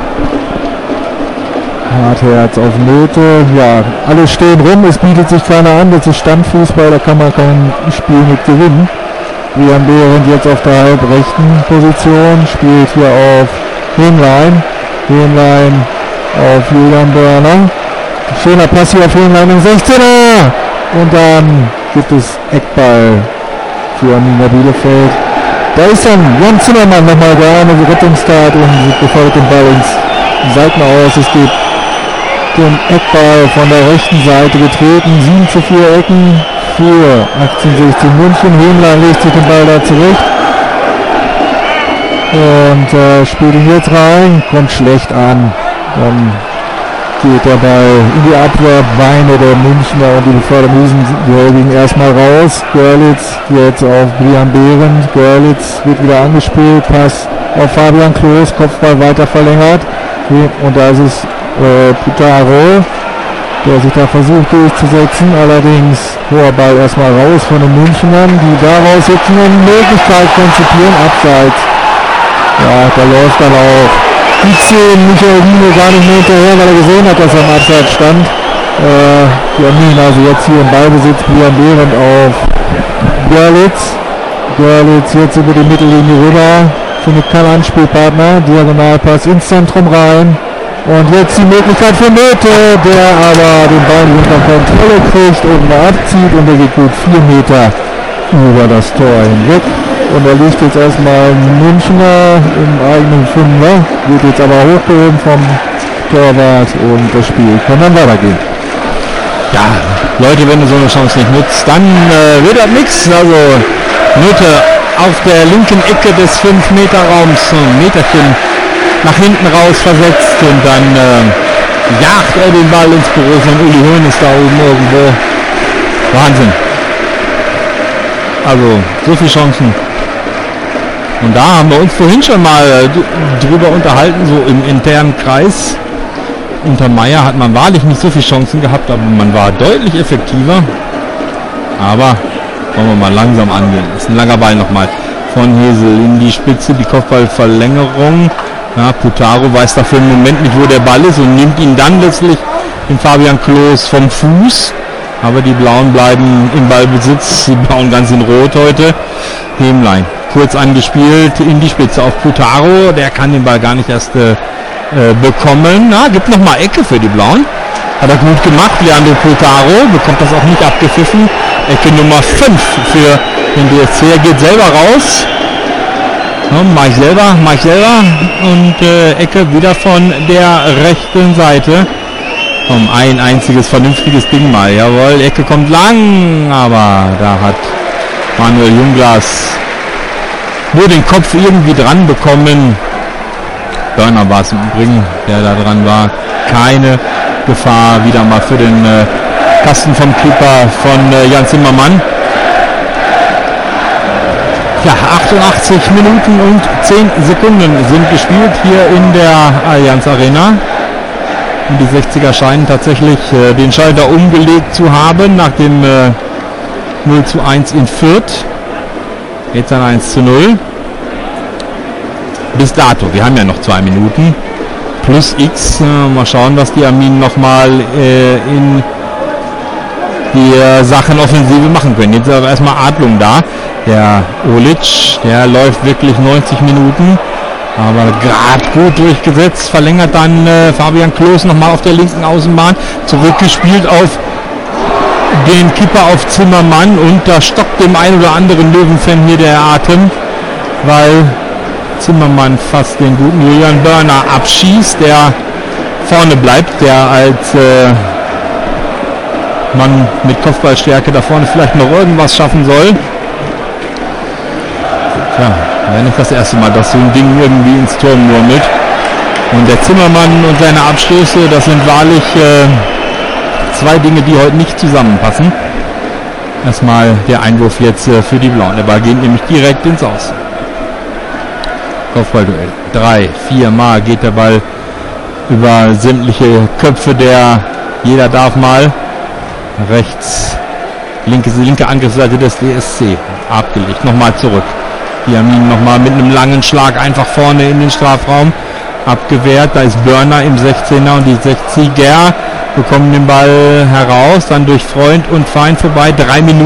Hartherz auf Nöte. Ja, alle stehen rum. Es bietet sich keiner an. Das ist Standfußball. Da kann man kein Spiel mit gewinnen. Brian Behrendt jetzt auf der halbrechten Position, spielt hier auf Hähnlein. Hähnlein auf Julian Börner. Schöner Pass hier auf Hähnlein im sechzehner. Und dann gibt es Eckball für Arminia Bielefeld. Da ist dann Jan Zimmermann nochmal da, eine Rettungstat und befördert den Ball ins Seitenaus. Es gibt den Eckball von der rechten Seite getreten. sieben zu vier Ecken für achtzehnhundertsechzehn München. Hähnlein legt sich den Ball da zurecht. Und äh, spielt ihn jetzt rein. Kommt schlecht an. Dann geht der Ball in die Abwehrbeine der Münchner und die Befördermüsen liegen erstmal raus. Görlitz jetzt auf Brian Behrendt. Görlitz wird wieder angespielt. Pass auf Fabian Klos. Kopfball weiter verlängert. Und da ist es äh, Putaro, der sich da versucht durchzusetzen. Allerdings hoher Ball erstmal raus von den Münchnern, die daraus jetzt eine Möglichkeit konzipieren. Abseits. Ja, da läuft dann auch die zehn Michael Wiene gar nicht mehr hinterher, weil er gesehen hat, dass er im Abseits stand. Äh, die Arminia also jetzt hier im Ballbesitz, Brian Behrendt auf Görlitz. Görlitz jetzt über die Mittellinie rüber, findet keinen Anspielpartner. Diagonalpass ins Zentrum rein. Und jetzt die Möglichkeit für Möte, der aber den Ball unter Kontrolle kriegt und mal abzieht und der geht gut vier Meter über das Tor hinweg. Und er liegt jetzt erstmal Münchner im eigenen Fünfer, wird jetzt aber hochgehoben vom Torwart und das Spiel kann dann weitergehen. Ja, Leute, wenn du so eine Chance nicht nutzt, dann äh, wird das nichts. Also Möte auf der linken Ecke des fünf Meter Raums, so ein Meterchen nach hinten raus versetzt und dann äh, jagt er den Ball ins Büro von Uli Hoeneß da oben irgendwo. Wahnsinn. Also so viele Chancen. Und da haben wir uns vorhin schon mal äh, drüber unterhalten, so im internen Kreis. Unter Meier hat man wahrlich nicht so viele Chancen gehabt, aber man war deutlich effektiver. Aber wollen wir mal langsam angehen. Das ist ein langer Ball nochmal von Hesel in die Spitze, die Kopfballverlängerung. Ja, Putaro weiß dafür im Moment nicht, wo der Ball ist und nimmt ihn dann letztlich den Fabian Klos vom Fuß. Aber die Blauen bleiben im Ballbesitz, die Blauen ganz in Rot heute. Hähnlein kurz angespielt in die Spitze auf Putaro, der kann den Ball gar nicht erst äh, bekommen. Na, gibt nochmal Ecke für die Blauen. Hat er gut gemacht, Leandro Putaro, bekommt das auch nicht abgepfiffen. Ecke Nummer fünf für den D S C, er geht selber raus. Ja, mach ich selber, mach ich selber. Und äh, Ecke wieder von der rechten Seite. Um ein einziges vernünftiges Ding mal. Jawohl, Ecke kommt lang, aber da hat Manuel Junglas nur den Kopf irgendwie dran bekommen. Börner war es im Übrigen, der da dran war. Keine Gefahr wieder mal für den äh, Kasten vom Keeper von äh, Jan Zimmermann. Ja, achtundachtzig Minuten und zehn Sekunden sind gespielt hier in der Allianz Arena. Und die sechziger scheinen tatsächlich äh, den Schalter umgelegt zu haben nach dem äh, null zu eins in Fürth. Jetzt dann eins zu null. Bis dato, wir haben ja noch zwei Minuten. Plus X. Äh, mal schauen, was die Arminen nochmal äh, in die äh, Sachen Offensive machen können. Jetzt aber erstmal Adlung da. Der Olic, der läuft wirklich neunzig Minuten. Aber gerade gut durchgesetzt. Verlängert dann äh, Fabian Klos nochmal auf der linken Außenbahn. Zurückgespielt auf den Kipper auf Zimmermann. Und da stockt dem einen oder anderen Löwenfan hier der Atem. Weil Zimmermann fast den guten Julian Börner abschießt. Der vorne bleibt. Der als äh, Mann mit Kopfballstärke da vorne vielleicht noch irgendwas schaffen soll. Ja, wäre nicht das erste Mal, dass so ein Ding irgendwie ins Tor murmelt. Und der Zimmermann und seine Abstöße, das sind wahrlich äh, zwei Dinge, die heute nicht zusammenpassen. Erstmal der Einwurf jetzt äh, für die Blauen. Der Ball geht nämlich direkt ins Aus. Kopfballduell. Drei, vier Mal geht der Ball über sämtliche Köpfe der jeder darf mal. Rechts, linke, linke Angriffsseite des D S C. Abgelegt. Nochmal zurück. Die Arminen nochmal mit einem langen Schlag einfach vorne in den Strafraum abgewehrt. Da ist Börner im sechzehner und die sechziger bekommen den Ball heraus. Dann durch Freund und Feind vorbei. Drei Minuten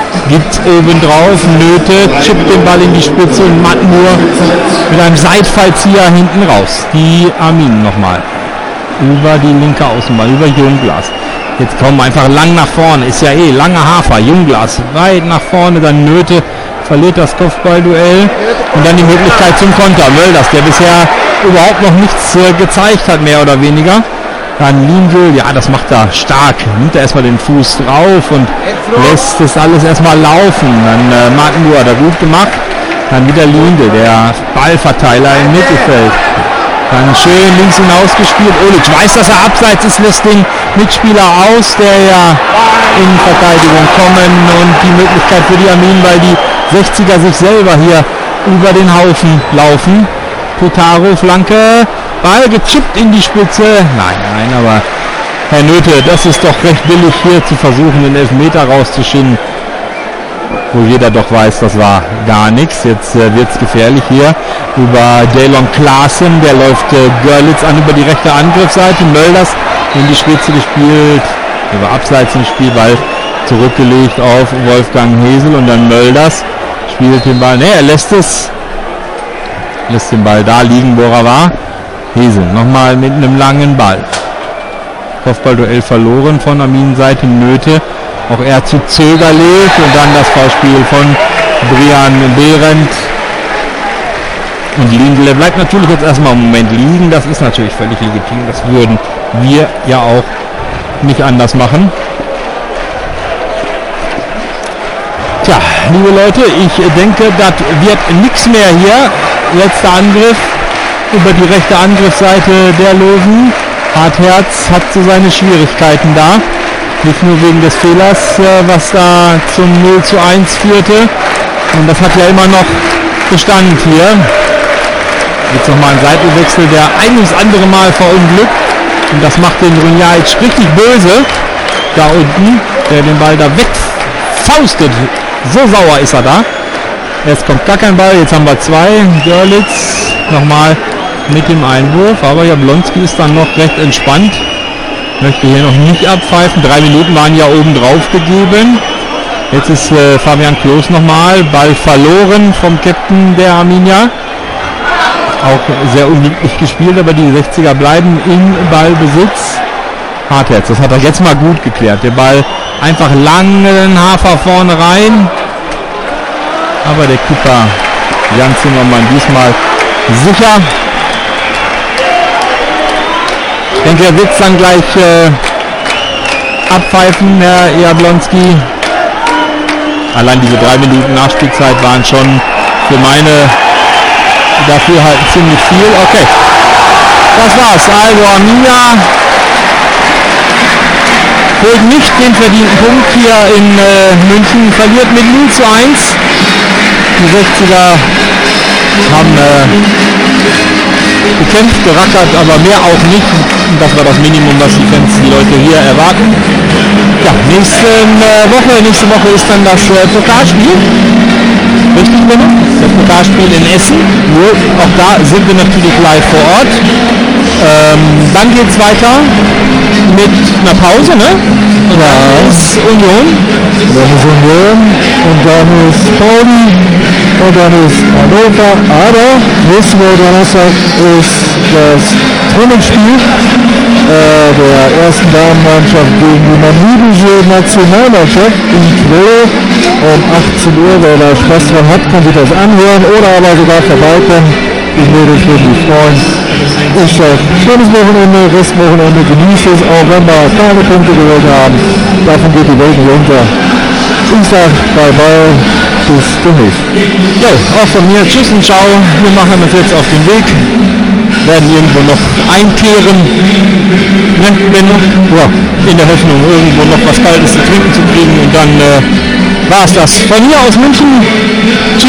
gibt obendrauf, Nöte, chippt den Ball in die Spitze und Matmur mit einem Seitfallzieher hinten raus. Die Arminen nochmal. Über die linke Außenbahn, über Jungglas. Jetzt kommen einfach lang nach vorne, ist ja eh langer Hafer, Jungglas weit nach vorne, dann Nöte, verliert das Kopfballduell und dann die Möglichkeit zum Konter. Mölders, der bisher überhaupt noch nichts äh, gezeigt hat, mehr oder weniger. Dann Lindl, ja, das macht er stark. Nimmt er erstmal den Fuß drauf und lässt das alles erstmal laufen. Dann äh, Martin hat er gut gemacht. Dann wieder Lindl, der Ballverteiler im Mittelfeld. Dann schön links hinaus gespielt. Olic weiß, dass er abseits ist, lässt den Mitspieler aus, der ja in Verteidigung kommen und die Möglichkeit für die Arminen, weil die sechziger sich selber hier über den Haufen laufen. Potaro, Flanke, Ball gechippt in die Spitze. Nein, nein, aber Herr Nöte, das ist doch recht billig hier zu versuchen, den Elfmeter rauszuschinden. Wo jeder doch weiß, das war gar nichts. Jetzt äh, wird es gefährlich hier über Daylon Klaassen. Der läuft äh, Görlitz an über die rechte Angriffsseite. Mölders in die Spitze gespielt. Über Abseits im Spielball zurückgelegt auf Wolfgang Hesel. Und dann Mölders spielt den Ball. Ne, er lässt es. Lässt den Ball da liegen, wo er war. Hesel nochmal mit einem langen Ball. Kopfballduell verloren von Arminenseite. Nöte. Auch er zu zögerlich und dann das Foulspiel von Brian Behrendt. Und Lindl bleibt natürlich jetzt erstmal im Moment liegen. Das ist natürlich völlig legitim. Das würden wir ja auch nicht anders machen. Tja, liebe Leute, ich denke, das wird nichts mehr hier. Letzter Angriff über die rechte Angriffsseite der Löwen. Hartherz hat so seine Schwierigkeiten da. Nicht nur wegen des Fehlers, was da zum null zu eins führte. Und das hat ja immer noch Bestand hier. Jetzt nochmal ein Seitenwechsel, der ein ums andere Mal verunglückt. Und das macht den Runjaic richtig böse. Da unten, der den Ball da wegfaustet. So sauer ist er da. Jetzt kommt gar kein Ball, jetzt haben wir zwei. Görlitz nochmal mit dem Einwurf. Aber Jablonski ist dann noch recht entspannt. Möchte hier noch nicht abpfeifen. Drei Minuten waren ja oben drauf gegeben. Jetzt ist äh, Fabian Klos nochmal. Ball verloren vom Captain der Arminia. Auch sehr unglücklich gespielt, aber die sechziger bleiben im Ballbesitz. Hartherz, das hat er jetzt mal gut geklärt. Der Ball einfach langen Hafer vorne rein. Aber der Keeper Jan Zimmermann diesmal sicher. Ich denke, er wird es dann gleich äh, abpfeifen, Herr Jablonski. Allein diese drei Minuten Nachspielzeit waren schon für meine Dafürhalten ziemlich viel. Okay, das war's. Also Arminia holt nicht den verdienten Punkt hier in äh, München, verliert mit null zu eins. Die sechziger haben äh, gekämpft, gerackert, aber mehr auch nicht. Das war das Minimum, was die Fans, die Leute hier erwarten. Ja, nächste äh, Woche, nächste Woche ist dann das äh, Pokalspiel. Richtig, Benno? Das Pokalspiel in Essen. Nur, auch da sind wir natürlich live vor Ort. Ähm, dann geht es weiter mit einer Pause, ne? Und ja. Dann ist Union. Dann ist Union und dann ist Pauli und dann ist Hannover. Aber nächste Woche Donnerstag ist das Trainingsspiel äh, der ersten Damenmannschaft gegen die namibische Nationalmannschaft in Quelle um achtzehn Uhr. Wer da Spaß dran hat, kann sich das anhören oder aber sogar vorbeikommen. Die Mädels würden mich freuen. Ich sage, schönes Wochenende, Restwochenende, genießt es, auch wenn wir keine Punkte geholt haben. Davon geht die Welt nicht unter. Ich sage, bye bye, bis demnächst. Ja, auch von mir, tschüss und ciao. Wir machen uns jetzt auf den Weg. Werden irgendwo noch einkehren. Ne, Benno? Ja, in der Hoffnung, irgendwo noch was Kaltes zu trinken zu kriegen. Und dann äh, war es das. Von hier aus München. Tschüss.